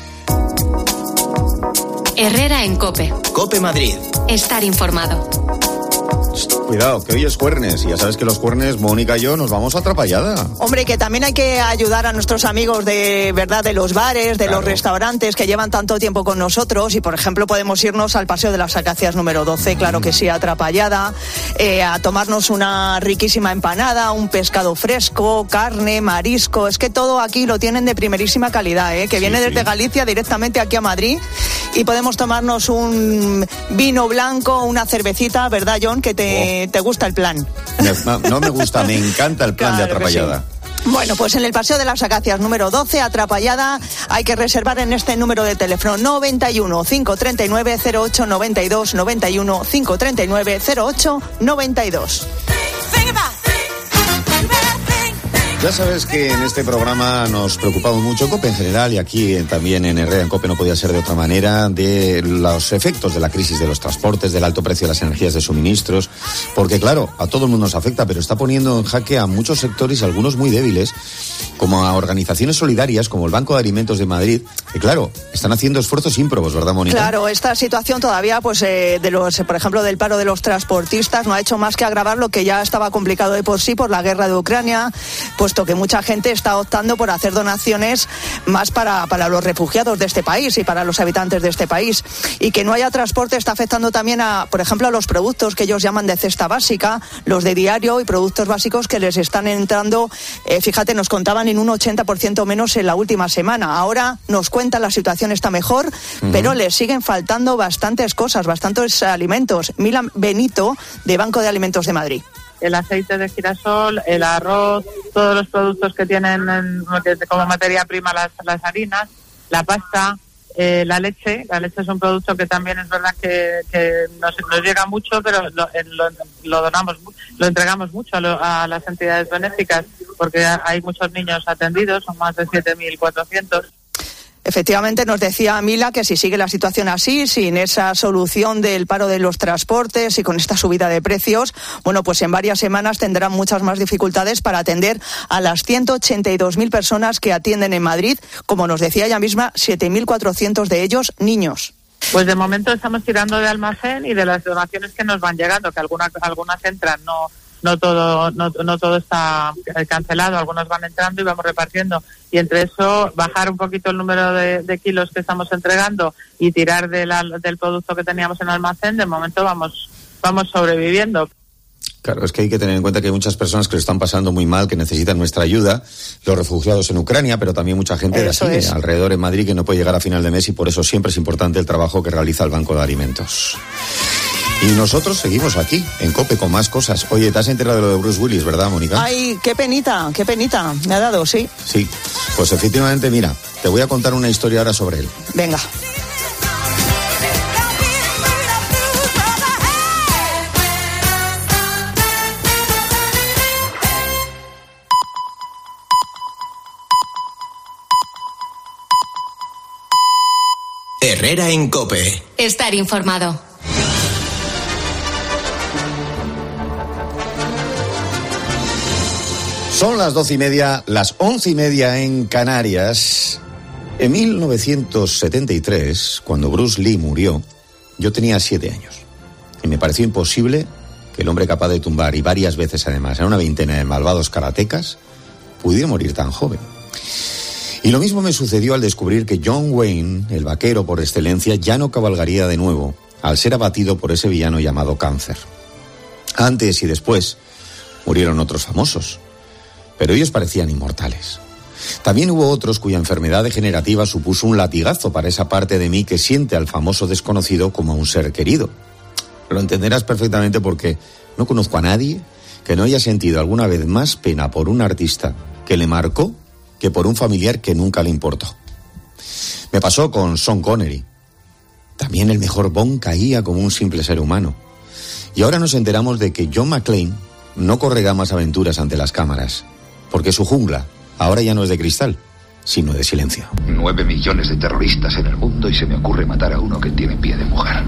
[SPEAKER 3] Herrera en COPE.
[SPEAKER 2] COPE Madrid.
[SPEAKER 3] Estar informado.
[SPEAKER 10] Cuidado, que hoy es Juernes y ya sabes que los Juernes, Mónica y yo, nos vamos a Atrapallada.
[SPEAKER 7] Hombre, que también hay que ayudar a nuestros amigos de verdad, de los bares, de los restaurantes que llevan tanto tiempo con nosotros y, por ejemplo, podemos irnos al Paseo de las Acacias número 12, claro que sí, a Atrapallada, a tomarnos una riquísima empanada, un pescado fresco, carne, marisco, es que todo aquí lo tienen de primerísima calidad, que viene desde Galicia directamente aquí a Madrid y podemos tomarnos un vino blanco, una cervecita, ¿verdad, John? Que te gusta el plan.
[SPEAKER 10] No me gusta, me encanta el plan de Atrapallada.
[SPEAKER 7] Sí. Bueno, pues en el Paseo de las Acacias número 12, Atrapallada, hay que reservar en este número de teléfono 91 539 08 92, 91 539 08 92.
[SPEAKER 10] Ya sabes que en este programa nos preocupamos mucho, COPE en general, y aquí también en Herrera en COPE no podía ser de otra manera, de los efectos de la crisis de los transportes, del alto precio de las energías de suministros, porque claro, a todo el mundo nos afecta, pero está poniendo en jaque a muchos sectores, algunos muy débiles, como a organizaciones solidarias, como el Banco de Alimentos de Madrid, que claro, están haciendo esfuerzos ímprobos, ¿verdad, Mónica?
[SPEAKER 7] Claro, esta situación todavía, pues, por ejemplo, del paro de los transportistas, no ha hecho más que agravar lo que ya estaba complicado de por sí por la guerra de Ucrania, puesto que mucha gente está optando por hacer donaciones más para los refugiados de este país y para los habitantes de este país. Y que no haya transporte está afectando también por ejemplo, a los productos que ellos llaman de cesta básica, los de diario y productos básicos que les están entrando, fíjate, nos contaban en un 80% menos en la última semana. Ahora nos cuentan la situación está mejor, pero les siguen faltando bastantes cosas, bastantes alimentos. Mila Benito, de Banco de Alimentos de Madrid.
[SPEAKER 26] El aceite de girasol, el arroz, todos los productos que tienen como materia prima las harinas, la pasta, la leche. La leche es un producto que también es verdad que nos llega mucho, pero lo donamos, lo entregamos mucho a las entidades benéficas, porque hay muchos niños atendidos, son más de 7.400.
[SPEAKER 7] Efectivamente, nos decía Mila que si sigue la situación así, sin esa solución del paro de los transportes y con esta subida de precios, bueno, pues en varias semanas tendrán muchas más dificultades para atender a las 182.000 personas que atienden en Madrid, como nos decía ella misma, 7.400 de ellos niños.
[SPEAKER 26] Pues de momento estamos tirando de almacén y de las donaciones que nos van llegando, que algunas entran, no todo está cancelado, algunos van entrando y vamos repartiendo, y entre eso bajar un poquito el número de kilos que estamos entregando y tirar del producto que teníamos en almacén. De momento vamos sobreviviendo.
[SPEAKER 10] Claro, es que hay que tener en cuenta que hay muchas personas que lo están pasando muy mal, que necesitan nuestra ayuda, los refugiados en Ucrania, pero también mucha gente de aquí, alrededor en Madrid, que no puede llegar a final de mes, y por eso siempre es importante el trabajo que realiza el Banco de Alimentos. Y nosotros seguimos aquí, en COPE, con más cosas. Oye, te has enterado de lo de Bruce Willis, ¿verdad, Mónica?
[SPEAKER 7] Ay, qué penita, me ha dado, sí.
[SPEAKER 10] Sí, pues efectivamente, mira, te voy a contar una historia ahora sobre él.
[SPEAKER 7] Venga.
[SPEAKER 2] Herrera en COPE.
[SPEAKER 3] Estar informado.
[SPEAKER 10] Son las 12:30, las 11:30 en Canarias. En 1973, cuando Bruce Lee murió, yo tenía 7 años. Y me pareció imposible que el hombre capaz de tumbar, y varias veces además, a una veintena de malvados karatecas, pudiera morir tan joven. Y lo mismo me sucedió al descubrir que John Wayne, el vaquero por excelencia, ya no cabalgaría de nuevo, al ser abatido por ese villano llamado cáncer. Antes y después murieron otros famosos, pero ellos parecían inmortales. También hubo otros cuya enfermedad degenerativa supuso un latigazo para esa parte de mí que siente al famoso desconocido como a un ser querido. Lo entenderás perfectamente porque no conozco a nadie que no haya sentido alguna vez más pena por un artista que le marcó que por un familiar que nunca le importó. Me pasó con Sean Connery. También el mejor Bond caía como un simple ser humano. Y ahora nos enteramos de que John McClane no correrá más aventuras ante las cámaras, porque su jungla ahora ya no es de cristal, sino de silencio.
[SPEAKER 1] 9 millones de terroristas en el mundo y se me ocurre matar a uno que tiene pie de mujer.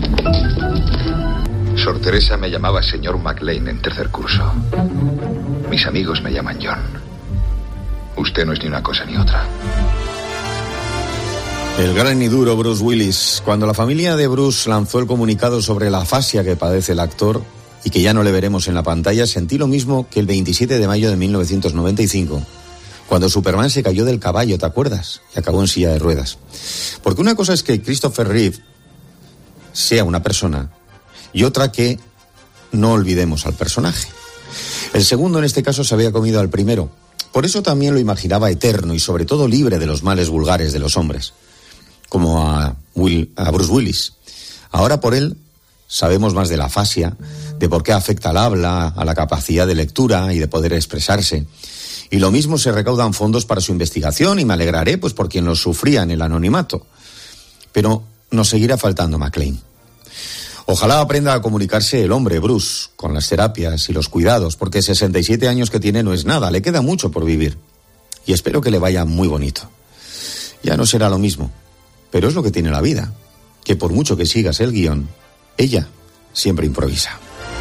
[SPEAKER 1] Sor Teresa me llamaba señor McClane en tercer curso. Mis amigos me llaman John. Usted no es ni una cosa ni otra.
[SPEAKER 10] El gran y duro Bruce Willis. Cuando la familia de Bruce lanzó el comunicado sobre la afasia que padece el actor y que ya no le veremos en la pantalla, sentí lo mismo que el 27 de mayo de 1995, cuando Superman se cayó del caballo, ¿te acuerdas? Y acabó en silla de ruedas. Porque una cosa es que Christopher Reeve sea una persona y otra que no olvidemos al personaje. El segundo en este caso se había comido al primero. Por eso también lo imaginaba eterno y sobre todo libre de los males vulgares de los hombres, como a Bruce Willis. Ahora por él sabemos más de la afasia, de por qué afecta al habla, a la capacidad de lectura y de poder expresarse. Y lo mismo se recaudan fondos para su investigación y me alegraré pues por quien los sufría en el anonimato. Pero nos seguirá faltando McClane. Ojalá aprenda a comunicarse el hombre, Bruce, con las terapias y los cuidados, porque 67 años que tiene no es nada, le queda mucho por vivir. Y espero que le vaya muy bonito. Ya no será lo mismo, pero es lo que tiene la vida, que por mucho que sigas el guión, ella siempre improvisa.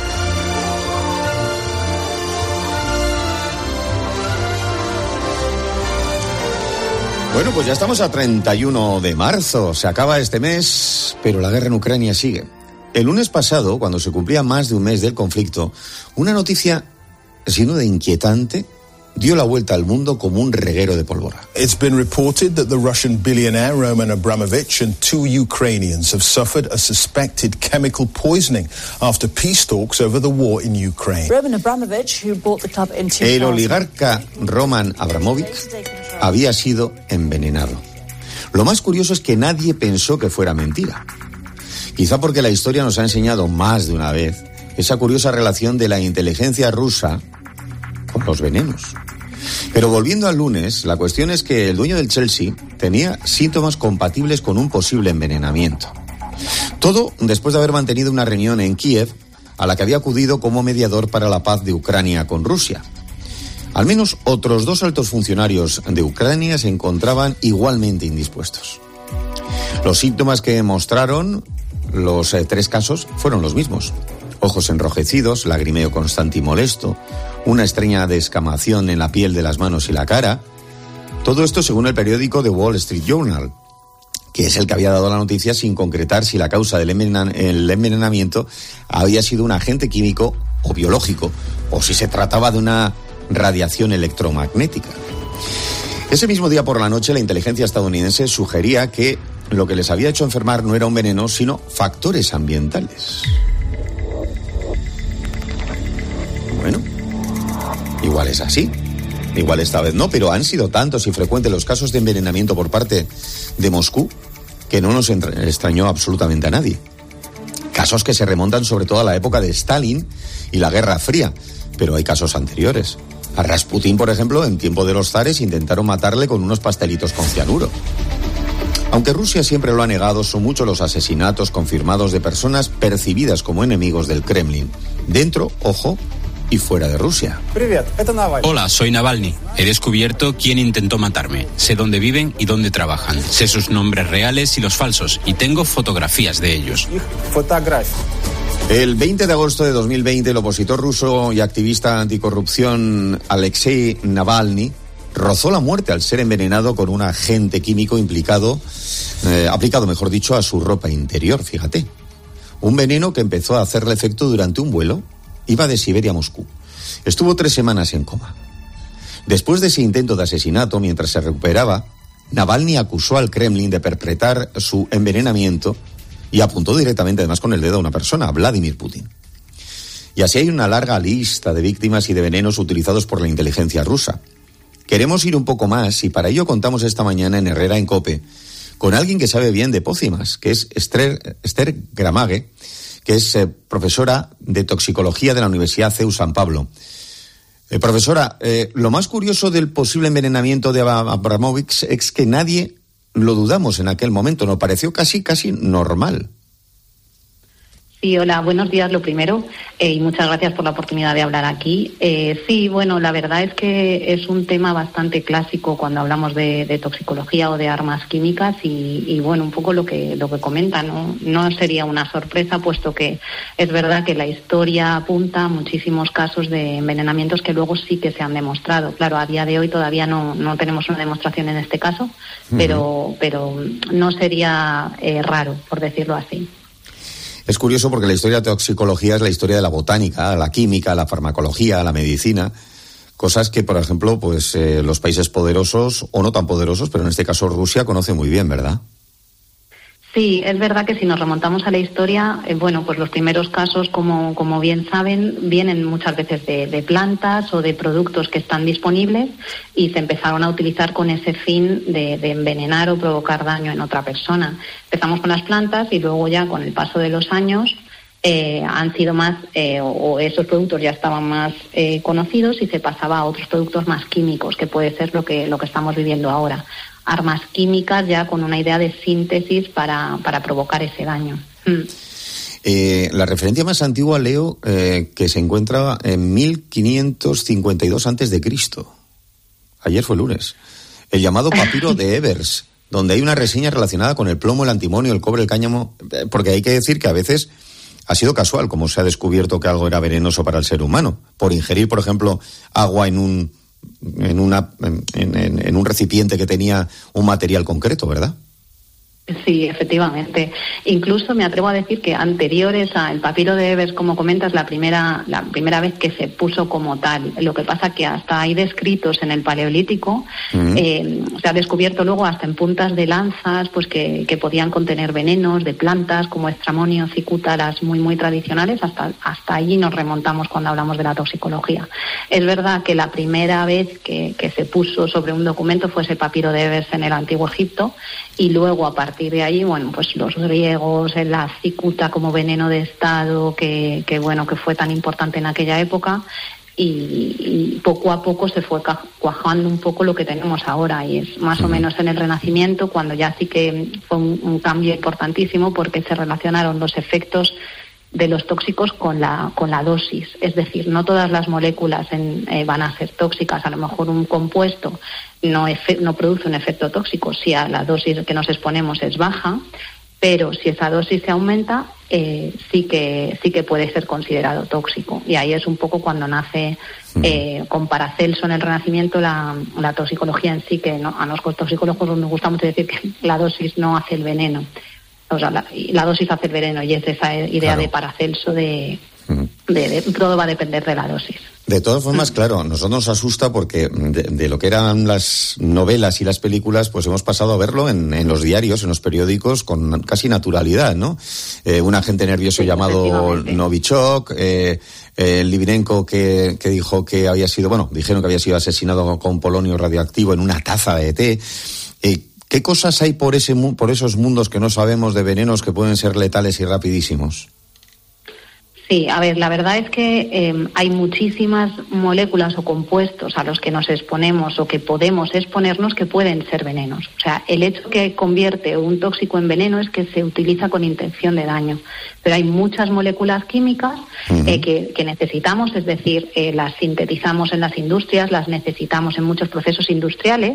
[SPEAKER 10] Bueno, pues ya estamos a 31 de marzo, se acaba este mes, pero la guerra en Ucrania sigue. El lunes pasado, cuando se cumplía más de un mes del conflicto, una noticia, sin duda inquietante, dio la vuelta al mundo como un reguero de pólvora.
[SPEAKER 13] It's been reported that the Russian billionaire Roman Abramovich and 2 Ukrainians have suffered a suspected chemical poisoning after peace talks over the war in Ukraine.
[SPEAKER 14] Roman Abramovich, who bought the club in 2000...
[SPEAKER 10] El oligarca Roman Abramovich había sido envenenado. Lo más curioso es que nadie pensó que fuera mentira. Quizá porque la historia nos ha enseñado más de una vez esa curiosa relación de la inteligencia rusa con los venenos. Pero volviendo al lunes, la cuestión es que el dueño del Chelsea tenía síntomas compatibles con un posible envenenamiento. Todo después de haber mantenido una reunión en Kiev a la que había acudido como mediador para la paz de Ucrania con Rusia. Al menos otros 2 altos funcionarios de Ucrania se encontraban igualmente indispuestos. Los síntomas que mostraron los 3 casos fueron los mismos. Ojos enrojecidos, lagrimeo constante y molesto, una extraña descamación en la piel de las manos y la cara. Todo esto según el periódico The Wall Street Journal, que es el que había dado la noticia sin concretar si la causa del envenenamiento había sido un agente químico o biológico, o si se trataba de una radiación electromagnética. Ese mismo día por la noche, la inteligencia estadounidense sugería que lo que les había hecho enfermar no era un veneno, sino factores ambientales. Igual es así. Igual esta vez no, pero han sido tantos y frecuentes los casos de envenenamiento por parte de Moscú que no nos extrañó absolutamente a nadie. Casos que se remontan sobre todo a la época de Stalin y la Guerra Fría, pero hay casos anteriores. A Rasputín, por ejemplo, en tiempo de los zares intentaron matarle con unos pastelitos con cianuro. Aunque Rusia siempre lo ha negado, son muchos los asesinatos confirmados de personas percibidas como enemigos del Kremlin, dentro, ojo, y fuera de Rusia.
[SPEAKER 15] Hola, soy Navalny. He descubierto quién intentó matarme. Sé dónde viven y dónde trabajan. Sé sus nombres reales y los falsos. Y tengo fotografías de ellos.
[SPEAKER 10] El 20 de agosto de 2020, el opositor ruso y activista anticorrupción Alexei Navalny rozó la muerte al ser envenenado con un agente químico aplicado, mejor dicho, a su ropa interior, fíjate. Un veneno que empezó a hacerle efecto durante un vuelo. Iba de Siberia a Moscú. Estuvo 3 semanas en coma. Después de ese intento de asesinato, mientras se recuperaba, Navalny acusó al Kremlin de perpetrar su envenenamiento y apuntó directamente, además, con el dedo a una persona, a Vladimir Putin. Y así hay una larga lista de víctimas y de venenos utilizados por la inteligencia rusa. Queremos ir un poco más y para ello contamos esta mañana en Herrera en COPE con alguien que sabe bien de pócimas, que es Esther Gramage, que es profesora de toxicología de la Universidad CEU San Pablo. Profesora, lo más curioso del posible envenenamiento de Abramovich es que nadie lo dudamos en aquel momento, nos pareció casi normal.
[SPEAKER 16] Sí, hola, buenos días lo primero, y muchas gracias por la oportunidad de hablar aquí. Sí, bueno, la verdad es que es un tema bastante clásico cuando hablamos de toxicología o de armas químicas y bueno, un poco lo que comenta, no sería una sorpresa, puesto que es verdad que la historia apunta a muchísimos casos de envenenamientos que luego sí que se han demostrado. Claro, a día de hoy todavía no tenemos una demostración en este caso, pero no sería raro, por decirlo así.
[SPEAKER 10] Es curioso porque la historia de toxicología es la historia de la botánica, la química, la farmacología, la medicina, cosas que, por ejemplo, pues los países poderosos o no tan poderosos, pero en este caso Rusia conoce muy bien, ¿verdad?
[SPEAKER 16] Sí, es verdad que si nos remontamos a la historia, bueno, pues los primeros casos, como bien saben, vienen muchas veces de plantas o de productos que están disponibles y se empezaron a utilizar con ese fin de envenenar o provocar daño en otra persona. Empezamos con las plantas y luego ya con el paso de los años han sido más, o esos productos ya estaban más conocidos y se pasaba a otros productos más químicos, que puede ser lo que estamos viviendo ahora. Armas químicas ya con una idea de síntesis para provocar ese daño.
[SPEAKER 10] La referencia más antigua, leo, que se encuentra en 1552 a.C. Ayer fue lunes. El llamado papiro de Ebers, donde hay una reseña relacionada con el plomo, el antimonio, el cobre, el cáñamo, porque hay que decir que a veces ha sido casual como se ha descubierto que algo era venenoso para el ser humano, por ingerir, por ejemplo, agua en un recipiente que tenía un material concreto, ¿verdad?
[SPEAKER 16] Sí, efectivamente. Incluso me atrevo a decir que anteriores al papiro de Ebers, como comentas, la primera vez que se puso como tal. Lo que pasa que hasta hay descritos en el Paleolítico, se ha descubierto luego hasta en puntas de lanzas, pues que podían contener venenos de plantas como estramonio, cicútaras muy muy tradicionales. Hasta allí nos remontamos cuando hablamos de la toxicología. Es verdad que la primera vez que se puso sobre un documento fue ese papiro de Ebers en el Antiguo Egipto, y luego a partir de ahí, bueno, pues los griegos, la cicuta como veneno de estado, que fue tan importante en aquella época, y poco a poco se fue cuajando un poco lo que tenemos ahora, y es más o menos en el Renacimiento cuando ya sí que fue un cambio importantísimo, porque se relacionaron los efectos de los tóxicos con la dosis. Es decir, no todas las moléculas van a ser tóxicas. A lo mejor un compuesto no produce un efecto tóxico si a la dosis que nos exponemos es baja, pero si esa dosis se aumenta, sí que puede ser considerado tóxico. Y ahí es un poco cuando nace con Paracelso en el Renacimiento la toxicología en sí, que a nosotros toxicólogos nos gusta mucho decir que la dosis no hace el veneno. O sea, la dosis hace el veneno, y es esa idea de Paracelso de todo va a depender de la dosis.
[SPEAKER 10] De todas formas, claro, nosotros nos asusta porque de lo que eran las novelas y las películas, pues hemos pasado a verlo en los diarios, en los periódicos, con casi naturalidad, ¿no? Un agente nervioso llamado Novichok, Litvinenko que dijo que había sido, dijeron que había sido asesinado con polonio radioactivo en una taza de té. ¿Qué cosas hay por esos mundos que no sabemos de venenos que pueden ser letales y rapidísimos?
[SPEAKER 16] Sí, a ver, la verdad es que hay muchísimas moléculas o compuestos a los que nos exponemos o que podemos exponernos que pueden ser venenos. O sea, el hecho que convierte un tóxico en veneno es que se utiliza con intención de daño. Pero hay muchas moléculas químicas que necesitamos, es decir, las sintetizamos en las industrias, las necesitamos en muchos procesos industriales.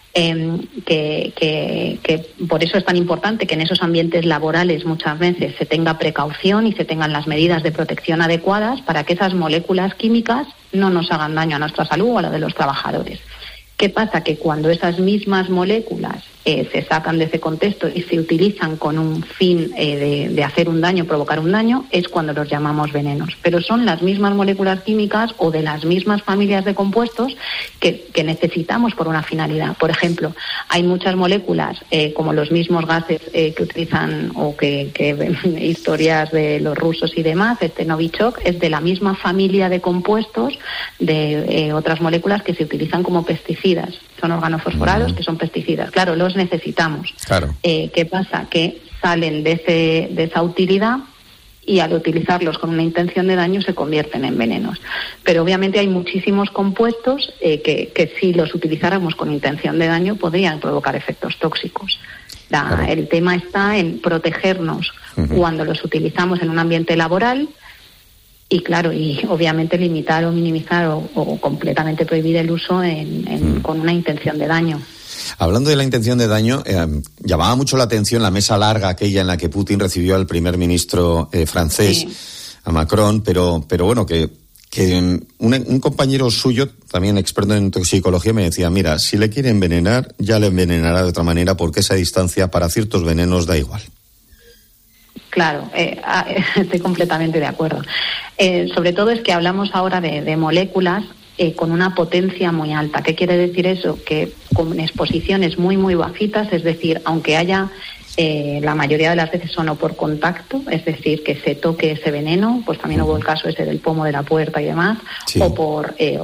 [SPEAKER 16] Que por eso es tan importante que en esos ambientes laborales muchas veces se tenga precaución y se tengan las medidas de protección adecuadas para que esas moléculas químicas no nos hagan daño a nuestra salud o a la de los trabajadores. ¿Qué pasa? Que cuando esas mismas moléculas se sacan de ese contexto y se utilizan con un fin de hacer un daño, provocar un daño, es cuando los llamamos venenos. Pero son las mismas moléculas químicas o de las mismas familias de compuestos que necesitamos por una finalidad. Por ejemplo, hay muchas moléculas, como los mismos gases que utilizan o que historias de los rusos y demás, Novichok, es de la misma familia de compuestos de otras moléculas que se utilizan como pesticidas. Son organofosforados que son pesticidas. Claro, los necesitamos.
[SPEAKER 10] Claro.
[SPEAKER 16] ¿Qué pasa? Que salen de esa utilidad y al utilizarlos con una intención de daño se convierten en venenos. Pero obviamente hay muchísimos compuestos que si los utilizáramos con intención de daño podrían provocar efectos tóxicos. El tema está en protegernos cuando los utilizamos en un ambiente laboral. Y claro, y obviamente limitar o minimizar o completamente prohibir el uso con una intención de daño.
[SPEAKER 10] Hablando de la intención de daño, llamaba mucho la atención la mesa larga aquella en la que Putin recibió al primer ministro francés, a Macron, pero bueno, que un compañero suyo, también experto en toxicología, me decía, mira, si le quiere envenenar, ya le envenenará de otra manera porque esa distancia para ciertos venenos da igual.
[SPEAKER 16] Claro, estoy completamente de acuerdo. Sobre todo es que hablamos ahora de moléculas con una potencia muy alta. ¿Qué quiere decir eso? Que con exposiciones muy, muy bajitas, es decir, aunque haya, la mayoría de las veces son o por contacto, es decir, que se toque ese veneno, pues también hubo el caso ese del pomo de la puerta y demás, sí. o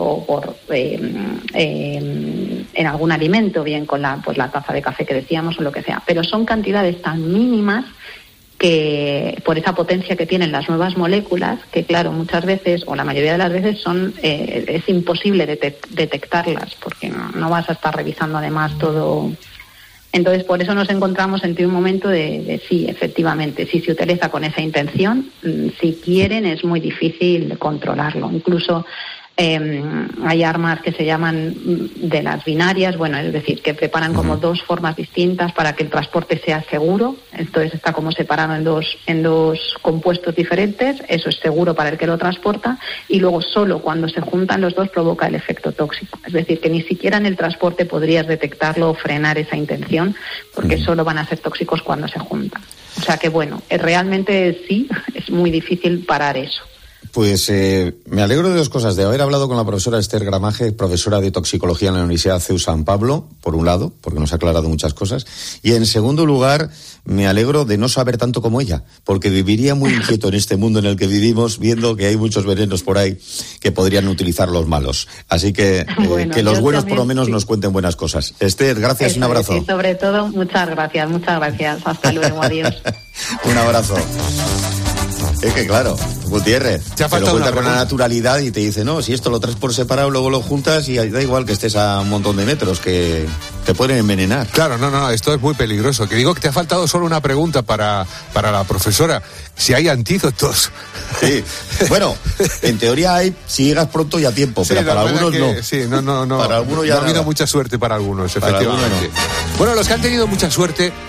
[SPEAKER 16] en algún alimento, bien con la taza de café que decíamos o lo que sea. Pero son cantidades tan mínimas que por esa potencia que tienen las nuevas moléculas, que claro, muchas veces, o la mayoría de las veces, es imposible detectarlas, porque no vas a estar revisando además todo. Entonces, por eso nos encontramos en un momento de sí, efectivamente, si se utiliza con esa intención, si quieren, es muy difícil controlarlo. Incluso hay armas que se llaman de las binarias, es decir, que preparan como dos formas distintas para que el transporte sea seguro. Entonces está como separado en dos compuestos diferentes. Eso es seguro para el que lo transporta, y luego solo cuando se juntan los dos provoca el efecto tóxico. Es decir, que ni siquiera en el transporte podrías detectarlo o frenar esa intención, porque solo van a ser tóxicos cuando se juntan. O sea que realmente sí, es muy difícil parar eso.
[SPEAKER 10] Pues me alegro de dos cosas, de haber hablado con la profesora Esther Gramaje, profesora de toxicología en la Universidad CEU San Pablo, por un lado, porque nos ha aclarado muchas cosas, y en segundo lugar, me alegro de no saber tanto como ella, porque viviría muy inquieto en este mundo en el que vivimos, viendo que hay muchos venenos por ahí que podrían utilizar los malos. Así que que los buenos por lo menos nos cuenten buenas cosas. Esther, gracias, eso, un abrazo.
[SPEAKER 16] Y sobre todo, muchas gracias. Hasta luego, adiós.
[SPEAKER 10] Un abrazo. Es que claro, Gutiérrez, te lo cuenta con la naturalidad y te dice, no, si esto lo traes por separado, luego lo juntas y da igual que estés a un montón de metros, que te pueden envenenar.
[SPEAKER 17] Claro, no, esto es muy peligroso. Que digo que te ha faltado solo una pregunta para la profesora, si hay antídotos.
[SPEAKER 10] Sí, bueno, en teoría hay, si llegas pronto y a tiempo, sí, pero para algunos no.
[SPEAKER 17] Sí, no.
[SPEAKER 10] Para algunos ya
[SPEAKER 17] no ha habido mucha suerte para algunos, efectivamente.
[SPEAKER 10] Para algunos no.
[SPEAKER 17] Bueno, los que han tenido mucha suerte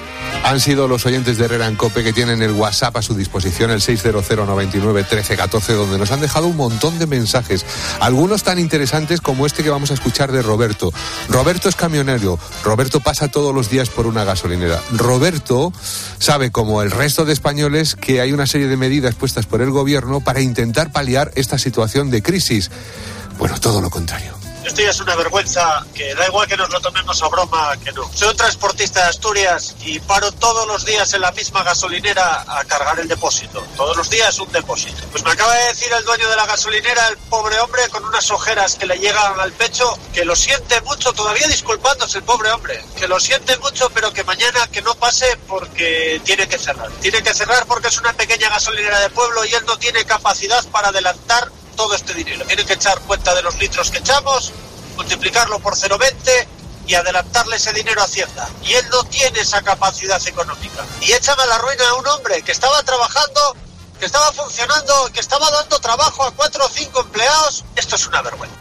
[SPEAKER 17] han sido los oyentes de Herrera en COPE, que tienen el WhatsApp a su disposición, el 600 99 13 14, donde nos han dejado un montón de mensajes, algunos tan interesantes como este que vamos a escuchar de Roberto. Roberto es camionero, Roberto pasa todos los días por una gasolinera. Roberto sabe, como el resto de españoles, que hay una serie de medidas puestas por el gobierno para intentar paliar esta situación de crisis. Bueno, todo lo contrario.
[SPEAKER 5] Esto ya es una vergüenza, que da igual que nos lo tomemos a broma, que no. Soy un transportista de Asturias y paro todos los días en la misma gasolinera a cargar el depósito. Todos los días un depósito. Pues me acaba de decir el dueño de la gasolinera, el pobre hombre, con unas ojeras que le llegan al pecho, que lo siente mucho, todavía disculpándose el pobre hombre, que lo siente mucho, pero que mañana que no pase porque tiene que cerrar. Tiene que cerrar porque es una pequeña gasolinera de pueblo y él no tiene capacidad para adelantar todo este dinero. Tiene que echar cuenta de los litros que echamos, multiplicarlo por 0,20 y adelantarle ese dinero a Hacienda. Y él no tiene esa capacidad económica. Y echan a la ruina a un hombre que estaba trabajando, que estaba funcionando, que estaba dando trabajo a 4 o 5 empleados. Esto es una vergüenza.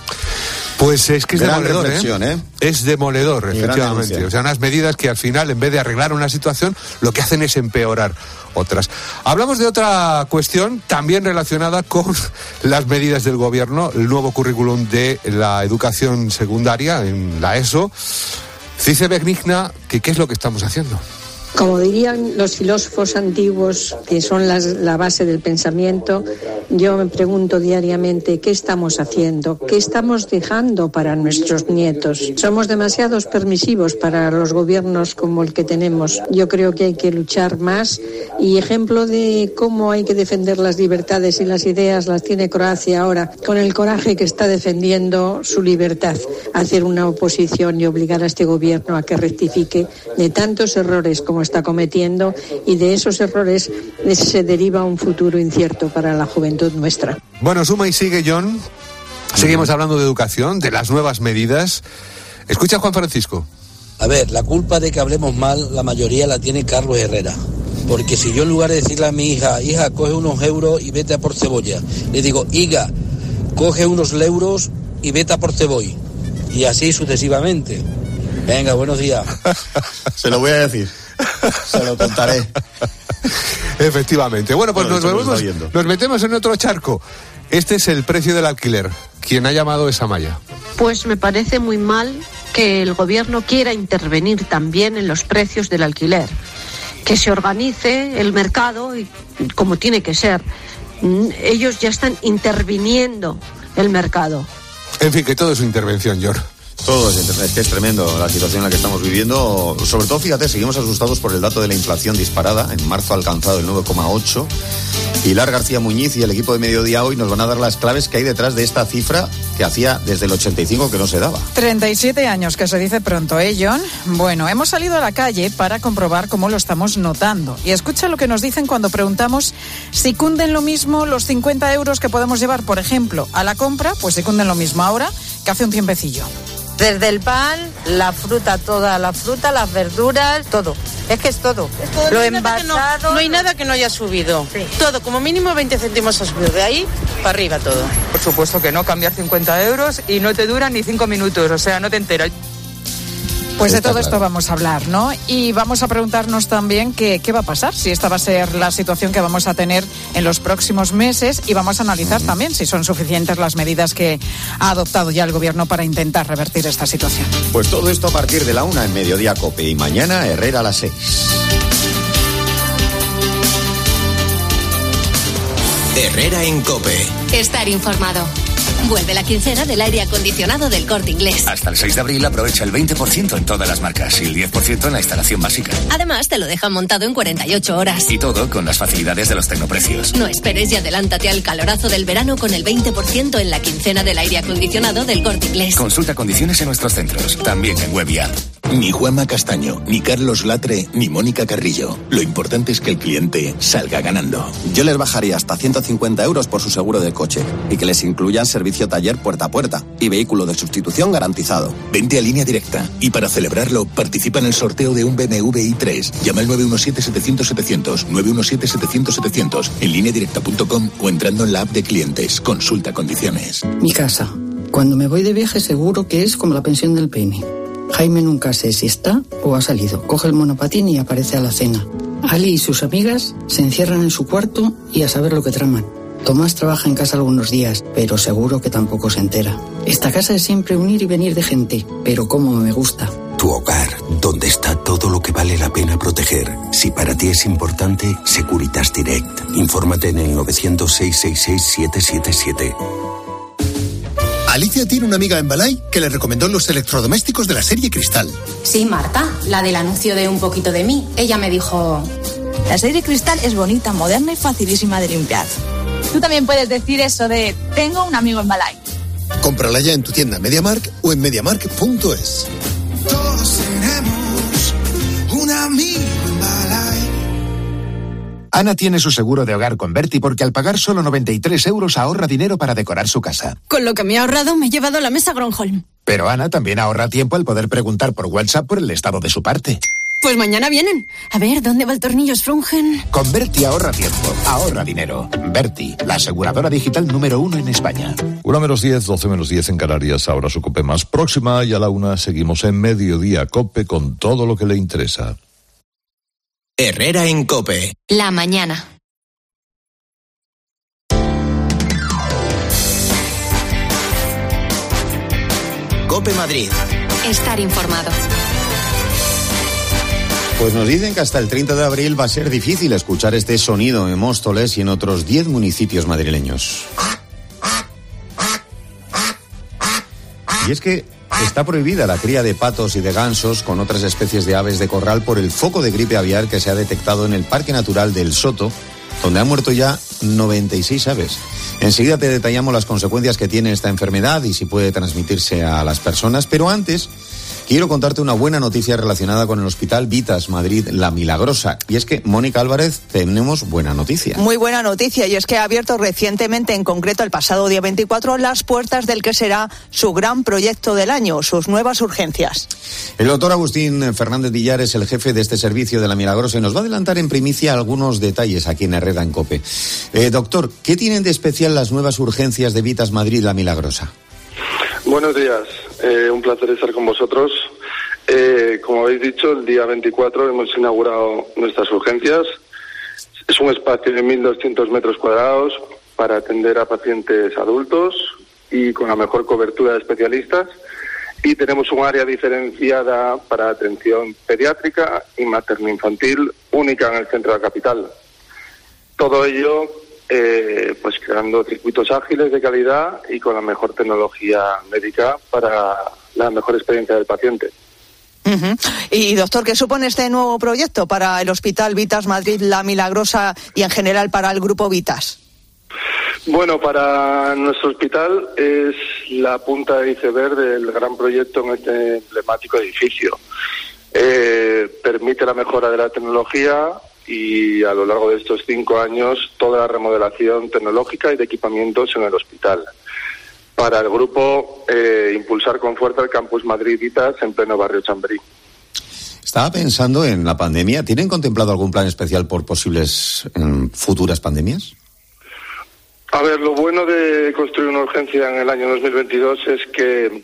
[SPEAKER 17] Pues es que es
[SPEAKER 10] gran
[SPEAKER 17] demoledor,
[SPEAKER 10] reflexión, ¿eh?
[SPEAKER 17] Es demoledor, efectivamente. O sea, unas medidas que al final, en vez de arreglar una situación, lo que hacen es empeorar otras. Hablamos de otra cuestión también relacionada con las medidas del gobierno, el nuevo currículum de la educación secundaria en la ESO. Dice Benigna que ¿qué es lo que estamos haciendo?
[SPEAKER 18] Como dirían los filósofos antiguos, que son la base del pensamiento, yo me pregunto diariamente qué estamos haciendo, qué estamos dejando para nuestros nietos. Somos demasiados permisivos para los gobiernos como el que tenemos. Yo creo que hay que luchar más, y ejemplo de cómo hay que defender las libertades y las ideas las tiene Croacia ahora, con el coraje que está defendiendo su libertad. Hacer una oposición y obligar a este gobierno a que rectifique de tantos errores como está cometiendo, y de esos errores se deriva un futuro incierto para la juventud nuestra.
[SPEAKER 17] Bueno, suma y sigue, John. Seguimos hablando de educación, de las nuevas medidas. Escucha a Juan Francisco.
[SPEAKER 19] A ver, la culpa de que hablemos mal, la mayoría la tiene Carlos Herrera. Porque si yo, en lugar de decirle a mi hija, coge unos euros y vete a por cebolla, le digo, higa, coge unos euros y vete a por cebolla. Y así sucesivamente. Venga, buenos días.
[SPEAKER 10] Se lo voy a decir. Se lo contaré.
[SPEAKER 17] Efectivamente. Bueno, pues nos metemos en otro charco. Este es el precio del alquiler. ¿Quién ha llamado es Amaya?
[SPEAKER 20] Pues me parece muy mal que el gobierno quiera intervenir también en los precios del alquiler. Que se organice el mercado y como tiene que ser. Ellos ya están interviniendo el mercado.
[SPEAKER 17] En fin, que todo es su intervención, George.
[SPEAKER 10] Todo es que es tremendo la situación en la que estamos viviendo. Sobre todo, fíjate, seguimos asustados por el dato de la inflación disparada. En marzo ha alcanzado el 9,8. Pilar García Muñiz y el equipo de Mediodía Hoy nos van a dar las claves que hay detrás de esta cifra que hacía desde el 85 que no se daba.
[SPEAKER 21] 37 años, que se dice pronto, ¿eh, John? Bueno, hemos salido a la calle para comprobar cómo lo estamos notando. Y escucha lo que nos dicen cuando preguntamos si cunden lo mismo los 50 euros que podemos llevar, por ejemplo, a la compra, pues si cunden lo mismo ahora que hace un tiempecillo.
[SPEAKER 23] Desde el pan, la fruta, toda la fruta, las verduras, todo. Es que es todo. Lo envasado. No hay nada que no haya subido. Sí. Todo, como mínimo 20 céntimos ha subido. De ahí para arriba todo.
[SPEAKER 27] Por supuesto que no, cambiar 50 euros y no te duran ni 5 minutos, o sea, no te enteras.
[SPEAKER 21] Pues de todo esto vamos a hablar, ¿no? Y vamos a preguntarnos también qué va a pasar, si esta va a ser la situación que vamos a tener en los próximos meses, y vamos a analizar también si son suficientes las medidas que ha adoptado ya el gobierno para intentar revertir esta situación.
[SPEAKER 10] Pues todo esto a partir de la 1 en Mediodía COPE, y mañana Herrera a las 6.
[SPEAKER 2] Herrera en COPE.
[SPEAKER 3] Estar informado.
[SPEAKER 4] Vuelve la quincena del aire acondicionado del Corte Inglés.
[SPEAKER 22] Hasta el 6 de abril aprovecha el 20% en todas las marcas y el 10% en la instalación básica.
[SPEAKER 4] Además, te lo dejan montado en 48 horas.
[SPEAKER 22] Y todo con las facilidades de los tecnoprecios.
[SPEAKER 4] No esperes y adelántate al calorazo del verano con el 20% en la quincena del aire acondicionado del Corte Inglés.
[SPEAKER 22] Consulta condiciones en nuestros centros, también en web y app.
[SPEAKER 28] Ni Juanma Castaño, ni Carlos Latre, ni Mónica Carrillo. Lo importante es que el cliente salga ganando.
[SPEAKER 29] Yo les bajaría hasta 150 euros por su seguro de coche y que les incluyan servicio taller puerta a puerta y vehículo de sustitución garantizado.
[SPEAKER 28] Vente a Línea Directa y para celebrarlo participa en el sorteo de un BMW i3. Llama al 917-700-700, 917-700-700 en lineadirecta.com o entrando en la app de clientes. Consulta condiciones.
[SPEAKER 30] Mi casa. Cuando me voy de viaje seguro que es como la pensión del peine.
[SPEAKER 6] Jaime nunca sé si está o ha salido. Coge el monopatín y aparece a la cena. Ali y sus amigas se encierran en su cuarto y a saber lo que traman. Tomás trabaja en casa algunos días, pero seguro que tampoco se entera. Esta casa es siempre un ir y venir de gente, pero cómo me gusta.
[SPEAKER 7] Tu hogar, donde está todo lo que vale la pena proteger. Si para ti es importante, Securitas Direct. Infórmate en el 900-666-777.
[SPEAKER 8] Alicia tiene una amiga en Balay que le recomendó los electrodomésticos de la serie Cristal.
[SPEAKER 9] Sí, Marta, la del anuncio de Un poquito de mí. Ella me dijo...
[SPEAKER 11] La serie Cristal es bonita, moderna y facilísima de limpiar.
[SPEAKER 12] Tú también puedes decir eso de tengo un amigo en Balay.
[SPEAKER 8] Cómprala ya en tu tienda MediaMarkt o en MediaMarkt.es.
[SPEAKER 24] Todos tenemos un amigo en Balay.
[SPEAKER 25] Ana tiene su seguro de hogar con Berti porque al pagar solo 93 euros ahorra dinero para decorar su casa.
[SPEAKER 12] Con lo que me he ahorrado me he llevado la mesa Gronholm.
[SPEAKER 25] Pero Ana también ahorra tiempo al poder preguntar por WhatsApp por el estado de su parte.
[SPEAKER 12] Pues mañana vienen. A ver, ¿dónde va el tornillo Sprungen?
[SPEAKER 25] Con Berti ahorra tiempo, ahorra dinero. Berti, la aseguradora digital número 1 en España.
[SPEAKER 26] 1:10, 12:10 en Canarias, ahora su COPE más próxima y a la 1 seguimos en Mediodía COPE con todo lo que le interesa.
[SPEAKER 2] Herrera en COPE.
[SPEAKER 3] La mañana.
[SPEAKER 2] COPE Madrid.
[SPEAKER 3] Estar informado.
[SPEAKER 10] Pues nos dicen que hasta el 30 de abril va a ser difícil escuchar este sonido en Móstoles y en otros 10 municipios madrileños. Y es que está prohibida la cría de patos y de gansos con otras especies de aves de corral por el foco de gripe aviar que se ha detectado en el Parque Natural del Soto, donde han muerto ya 96 aves. Enseguida te detallamos las consecuencias que tiene esta enfermedad y si puede transmitirse a las personas, pero antes quiero contarte una buena noticia relacionada con el Hospital Vitas Madrid La Milagrosa. Y es que, Mónica Álvarez, tenemos buena noticia.
[SPEAKER 30] Muy buena noticia, y es que ha abierto recientemente, en concreto el pasado día 24, las puertas del que será su gran proyecto del año, sus nuevas urgencias.
[SPEAKER 10] El doctor Agustín Fernández Villar es el jefe de este servicio de La Milagrosa y nos va a adelantar en primicia algunos detalles aquí en Herrera en COPE. Doctor, ¿qué tienen de especial las nuevas urgencias de Vitas Madrid La Milagrosa?
[SPEAKER 31] Buenos días, un placer estar con vosotros. Como habéis dicho, el día 24 hemos inaugurado nuestras urgencias. Es un espacio de 1.200 metros cuadrados para atender a pacientes adultos y con la mejor cobertura de especialistas. Y tenemos un área diferenciada para atención pediátrica y materno-infantil única en el centro de la capital. Todo ello pues creando circuitos ágiles de calidad y con la mejor tecnología médica para la mejor experiencia del paciente.
[SPEAKER 30] Uh-huh. Y doctor, ¿qué supone este nuevo proyecto para el Hospital Vitas Madrid La Milagrosa y en general para el Grupo Vitas?
[SPEAKER 31] Bueno, para nuestro hospital es la punta de iceberg del gran proyecto en este emblemático edificio. Permite la mejora de la tecnología y a lo largo de estos 5 años toda la remodelación tecnológica y de equipamientos en el hospital. Para el grupo, impulsar con fuerza el Campus Madrid Vitas en pleno barrio Chamberí.
[SPEAKER 10] Estaba pensando en la pandemia. ¿Tienen contemplado algún plan especial por posibles futuras pandemias?
[SPEAKER 31] A ver, lo bueno de construir una urgencia en el año 2022 es que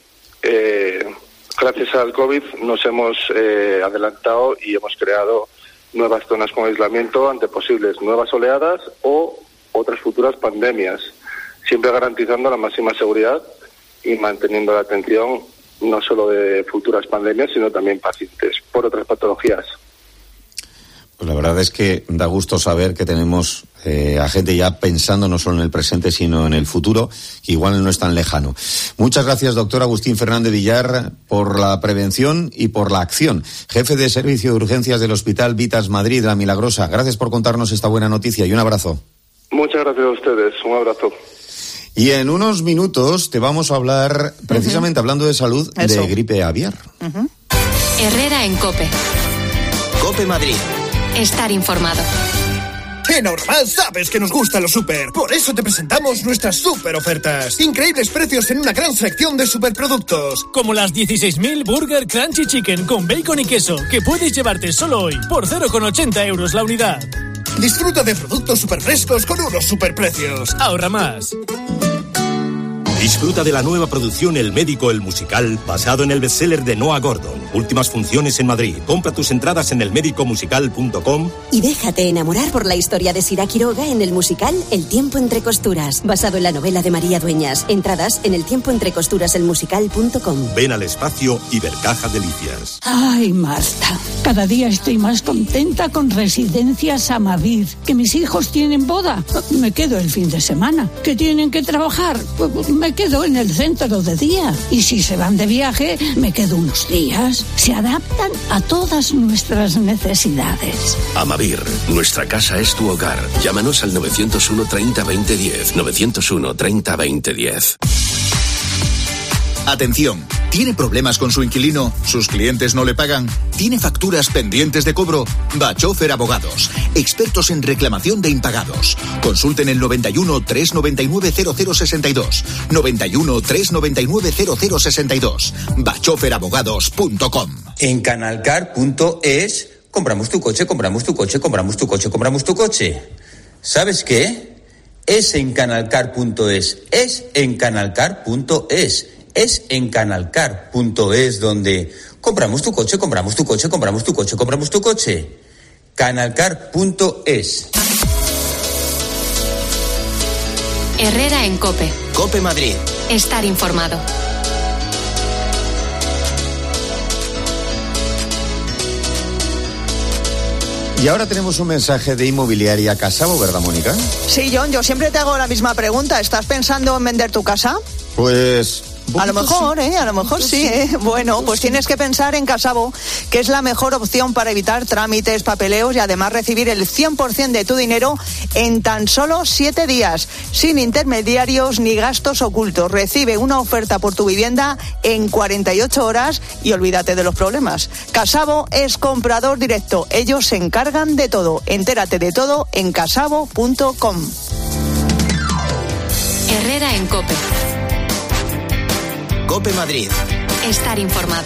[SPEAKER 31] gracias al COVID nos hemos adelantado y hemos creado nuevas zonas con aislamiento ante posibles nuevas oleadas o otras futuras pandemias, siempre garantizando la máxima seguridad y manteniendo la atención no solo de futuras pandemias, sino también pacientes por otras patologías.
[SPEAKER 10] Pues la verdad es que da gusto saber que tenemos a gente ya pensando no solo en el presente, sino en el futuro, que igual no es tan lejano. Muchas gracias, doctor Agustín Fernández Villar, por la prevención y por la acción. Jefe de Servicio de Urgencias del Hospital Vitas Madrid La Milagrosa. Gracias por contarnos esta buena noticia y un abrazo.
[SPEAKER 31] Muchas gracias a ustedes. Un abrazo.
[SPEAKER 10] Y en unos minutos te vamos a hablar, precisamente hablando de salud, de gripe aviar.
[SPEAKER 3] Herrera en COPE.
[SPEAKER 2] COPE Madrid.
[SPEAKER 3] Estar informado.
[SPEAKER 32] En Ahorramás sabes que nos gustan los súper. Por eso te presentamos nuestras súper ofertas. Increíbles precios en una gran selección de superproductos.
[SPEAKER 33] Como las 16.000 Burger Crunchy Chicken con bacon y queso, que puedes llevarte solo hoy por 0,80 euros la unidad.
[SPEAKER 32] Disfruta de productos súper frescos con unos superprecios.
[SPEAKER 33] Ahorra más.
[SPEAKER 32] Y
[SPEAKER 1] Disfruta de la nueva producción El Médico, el musical, basado en el bestseller de Noah Gordon. Últimas funciones en Madrid. Compra tus entradas en elmedicomusical.com.
[SPEAKER 5] Y déjate enamorar por la historia de Sira Quiroga en el musical El tiempo entre costuras, basado en la novela de María Dueñas. Entradas en eltiempoentrecosturaselmusical.com.
[SPEAKER 1] Ven al espacio Ibercaja Delicias.
[SPEAKER 13] Ay, Marta, cada día estoy más contenta con Residencias Amavir. Que mis hijos tienen boda, me quedo el fin de semana. Que tienen que trabajar, me quedo en el centro de día. Y si se van de viaje, me quedo unos días. Se adaptan a todas nuestras necesidades.
[SPEAKER 14] Amavir, nuestra casa es tu hogar. Llámanos al 901 30 20 10. 901 30 20 10.
[SPEAKER 15] Atención, ¿tiene problemas con su inquilino? ¿Sus clientes no le pagan? ¿Tiene facturas pendientes de cobro? Bachofer Abogados, expertos en reclamación de impagados. Consulten el 91 399 0062. 91 399 0062. bachoferabogados.com.
[SPEAKER 16] En canalcar.es compramos tu coche, compramos tu coche, compramos tu coche, compramos tu coche. ¿Sabes qué? Es en canalcar.es, es en canalcar.es. Es en canalcar.es donde compramos tu coche, compramos tu coche, compramos tu coche, compramos tu coche. Canalcar.es.
[SPEAKER 3] Herrera en COPE.
[SPEAKER 2] COPE Madrid.
[SPEAKER 3] Estar informado.
[SPEAKER 10] Y ahora tenemos un mensaje de Inmobiliaria Casabo, ¿verdad, Mónica?
[SPEAKER 30] Sí, John, yo siempre te hago la misma pregunta. ¿Estás pensando en vender tu casa?
[SPEAKER 10] Pues...
[SPEAKER 30] A lo mejor, sí. A lo mejor sí, Bueno, pues tienes que pensar en Casabo, que es la mejor opción para evitar trámites, papeleos y además recibir el 100% de tu dinero en tan solo 7 días, sin intermediarios ni gastos ocultos. Recibe una oferta por tu vivienda en 48 horas y olvídate de los problemas. Casabo es comprador directo. Ellos se encargan de todo. Entérate de todo en casabo.com.
[SPEAKER 3] Herrera en COPE.
[SPEAKER 2] COPE Madrid.
[SPEAKER 3] Estar informado.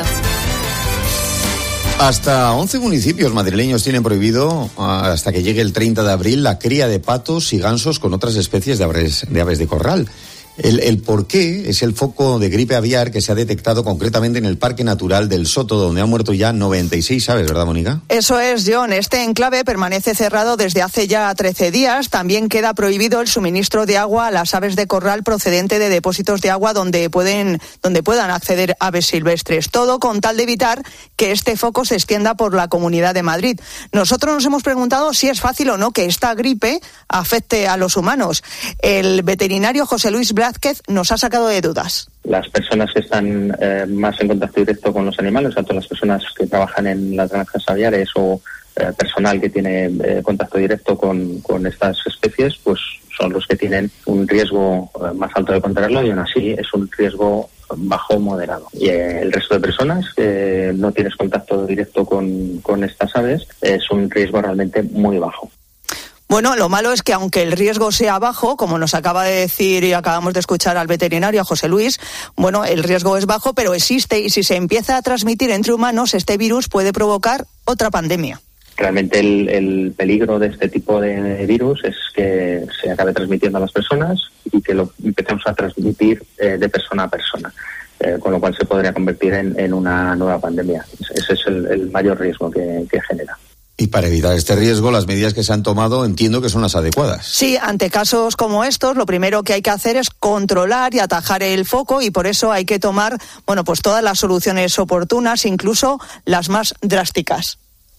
[SPEAKER 10] Hasta 11 municipios madrileños tienen prohibido, hasta que llegue el 30 de abril, la cría de patos y gansos con otras especies de aves de corral. El porqué es el foco de gripe aviar que se ha detectado concretamente en el Parque Natural del Soto, donde han muerto ya 96 aves, ¿verdad, Mónica?
[SPEAKER 30] Eso es, John. Este enclave permanece cerrado desde hace ya 13 días. También queda prohibido el suministro de agua a las aves de corral procedente de depósitos de agua donde puedan acceder aves silvestres. Todo con tal de evitar que este foco se extienda por la Comunidad de Madrid. Nosotros nos hemos preguntado si es fácil o no que esta gripe afecte a los humanos. El veterinario José Luis Blázquez nos ha sacado de dudas.
[SPEAKER 17] Las personas que están más en contacto directo con los animales, o sea, todas las personas que trabajan en las granjas aviares o personal que tiene contacto directo con estas especies, pues son los que tienen un riesgo más alto de contraerlo, y aún así es un riesgo bajo o moderado. Y el resto de personas que no tienes contacto directo con estas aves es un riesgo realmente muy bajo.
[SPEAKER 30] Bueno, lo malo es que aunque el riesgo sea bajo, como nos acaba de decir y acabamos de escuchar al veterinario, a José Luis, bueno, el riesgo es bajo, pero existe, y si se empieza a transmitir entre humanos, este virus puede provocar otra pandemia.
[SPEAKER 17] Realmente el peligro de este tipo de virus es que se acabe transmitiendo a las personas y que lo empecemos a transmitir de persona a persona, con lo cual se podría convertir en una nueva pandemia. Ese es el mayor riesgo que genera.
[SPEAKER 10] Y para evitar este riesgo, las medidas que se han tomado entiendo que son las adecuadas.
[SPEAKER 30] Sí, ante casos como estos, lo primero que hay que hacer es controlar y atajar el foco, y por eso hay que tomar, bueno, pues todas las soluciones oportunas, incluso las más drásticas.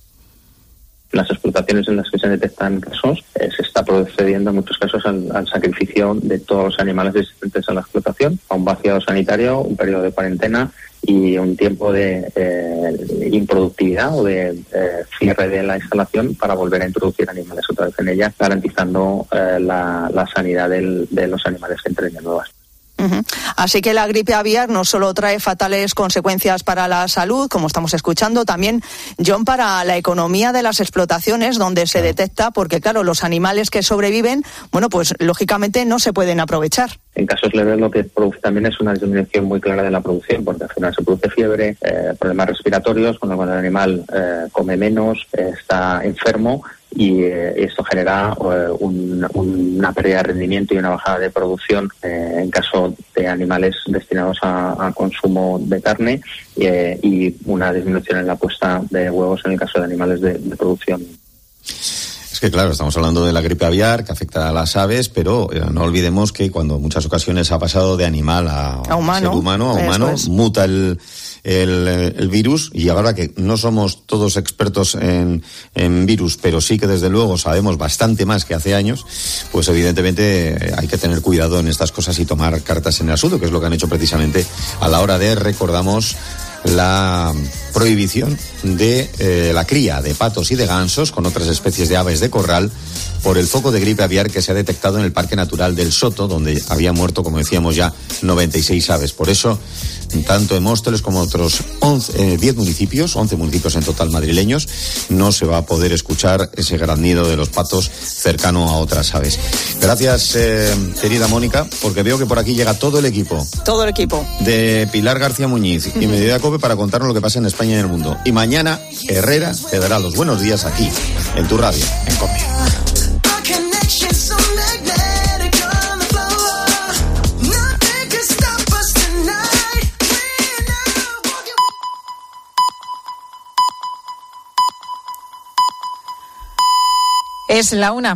[SPEAKER 17] Las explotaciones en las que se detectan casos, se está procediendo en muchos casos al sacrificio de todos los animales existentes en la explotación, a un vaciado sanitario, un periodo de cuarentena y un tiempo de improductividad o de cierre de la instalación para volver a introducir animales otra vez en ella, garantizando la sanidad de los animales que entren de nuevas.
[SPEAKER 30] Uh-huh. Así que la gripe aviar no solo trae fatales consecuencias para la salud, como estamos escuchando, también, John, para la economía de las explotaciones donde se detecta, porque claro, los animales que sobreviven, bueno, pues lógicamente no se pueden aprovechar.
[SPEAKER 17] En casos leves lo que produce también es una disminución muy clara de la producción, porque al final se produce fiebre, problemas respiratorios, con lo cual el animal come menos, está enfermo, y esto genera una pérdida de rendimiento y una bajada de producción en caso de animales destinados a consumo de carne y una disminución en la puesta de huevos en el caso de animales de producción.
[SPEAKER 10] Es que claro, estamos hablando de la gripe aviar que afecta a las aves, pero no olvidemos que cuando en muchas ocasiones ha pasado de animal a
[SPEAKER 30] humano,
[SPEAKER 10] ser humano, a humano, muta el virus, y ahora que no somos todos expertos en virus, pero sí que desde luego sabemos bastante más que hace años, pues evidentemente hay que tener cuidado en estas cosas y tomar cartas en el asunto, que es lo que han hecho precisamente a la hora de, recordamos, la prohibición de la cría de patos y de gansos con otras especies de aves de corral por el foco de gripe aviar que se ha detectado en el Parque Natural del Soto, donde habían muerto, como decíamos ya, 96 aves. Por eso, tanto en Móstoles como otros 10 municipios, 11 municipios en total madrileños, no se va a poder escuchar ese graznido de los patos cercano a otras aves. Gracias, querida Mónica, porque veo que por aquí llega todo el equipo.
[SPEAKER 30] Todo el equipo.
[SPEAKER 10] De Pilar García Muñiz y Mediodía Cope para contarnos lo que pasa en España y en el mundo. Y mañana, Herrera te dará los buenos días aquí, en tu radio, en Cope.
[SPEAKER 30] Es la 1.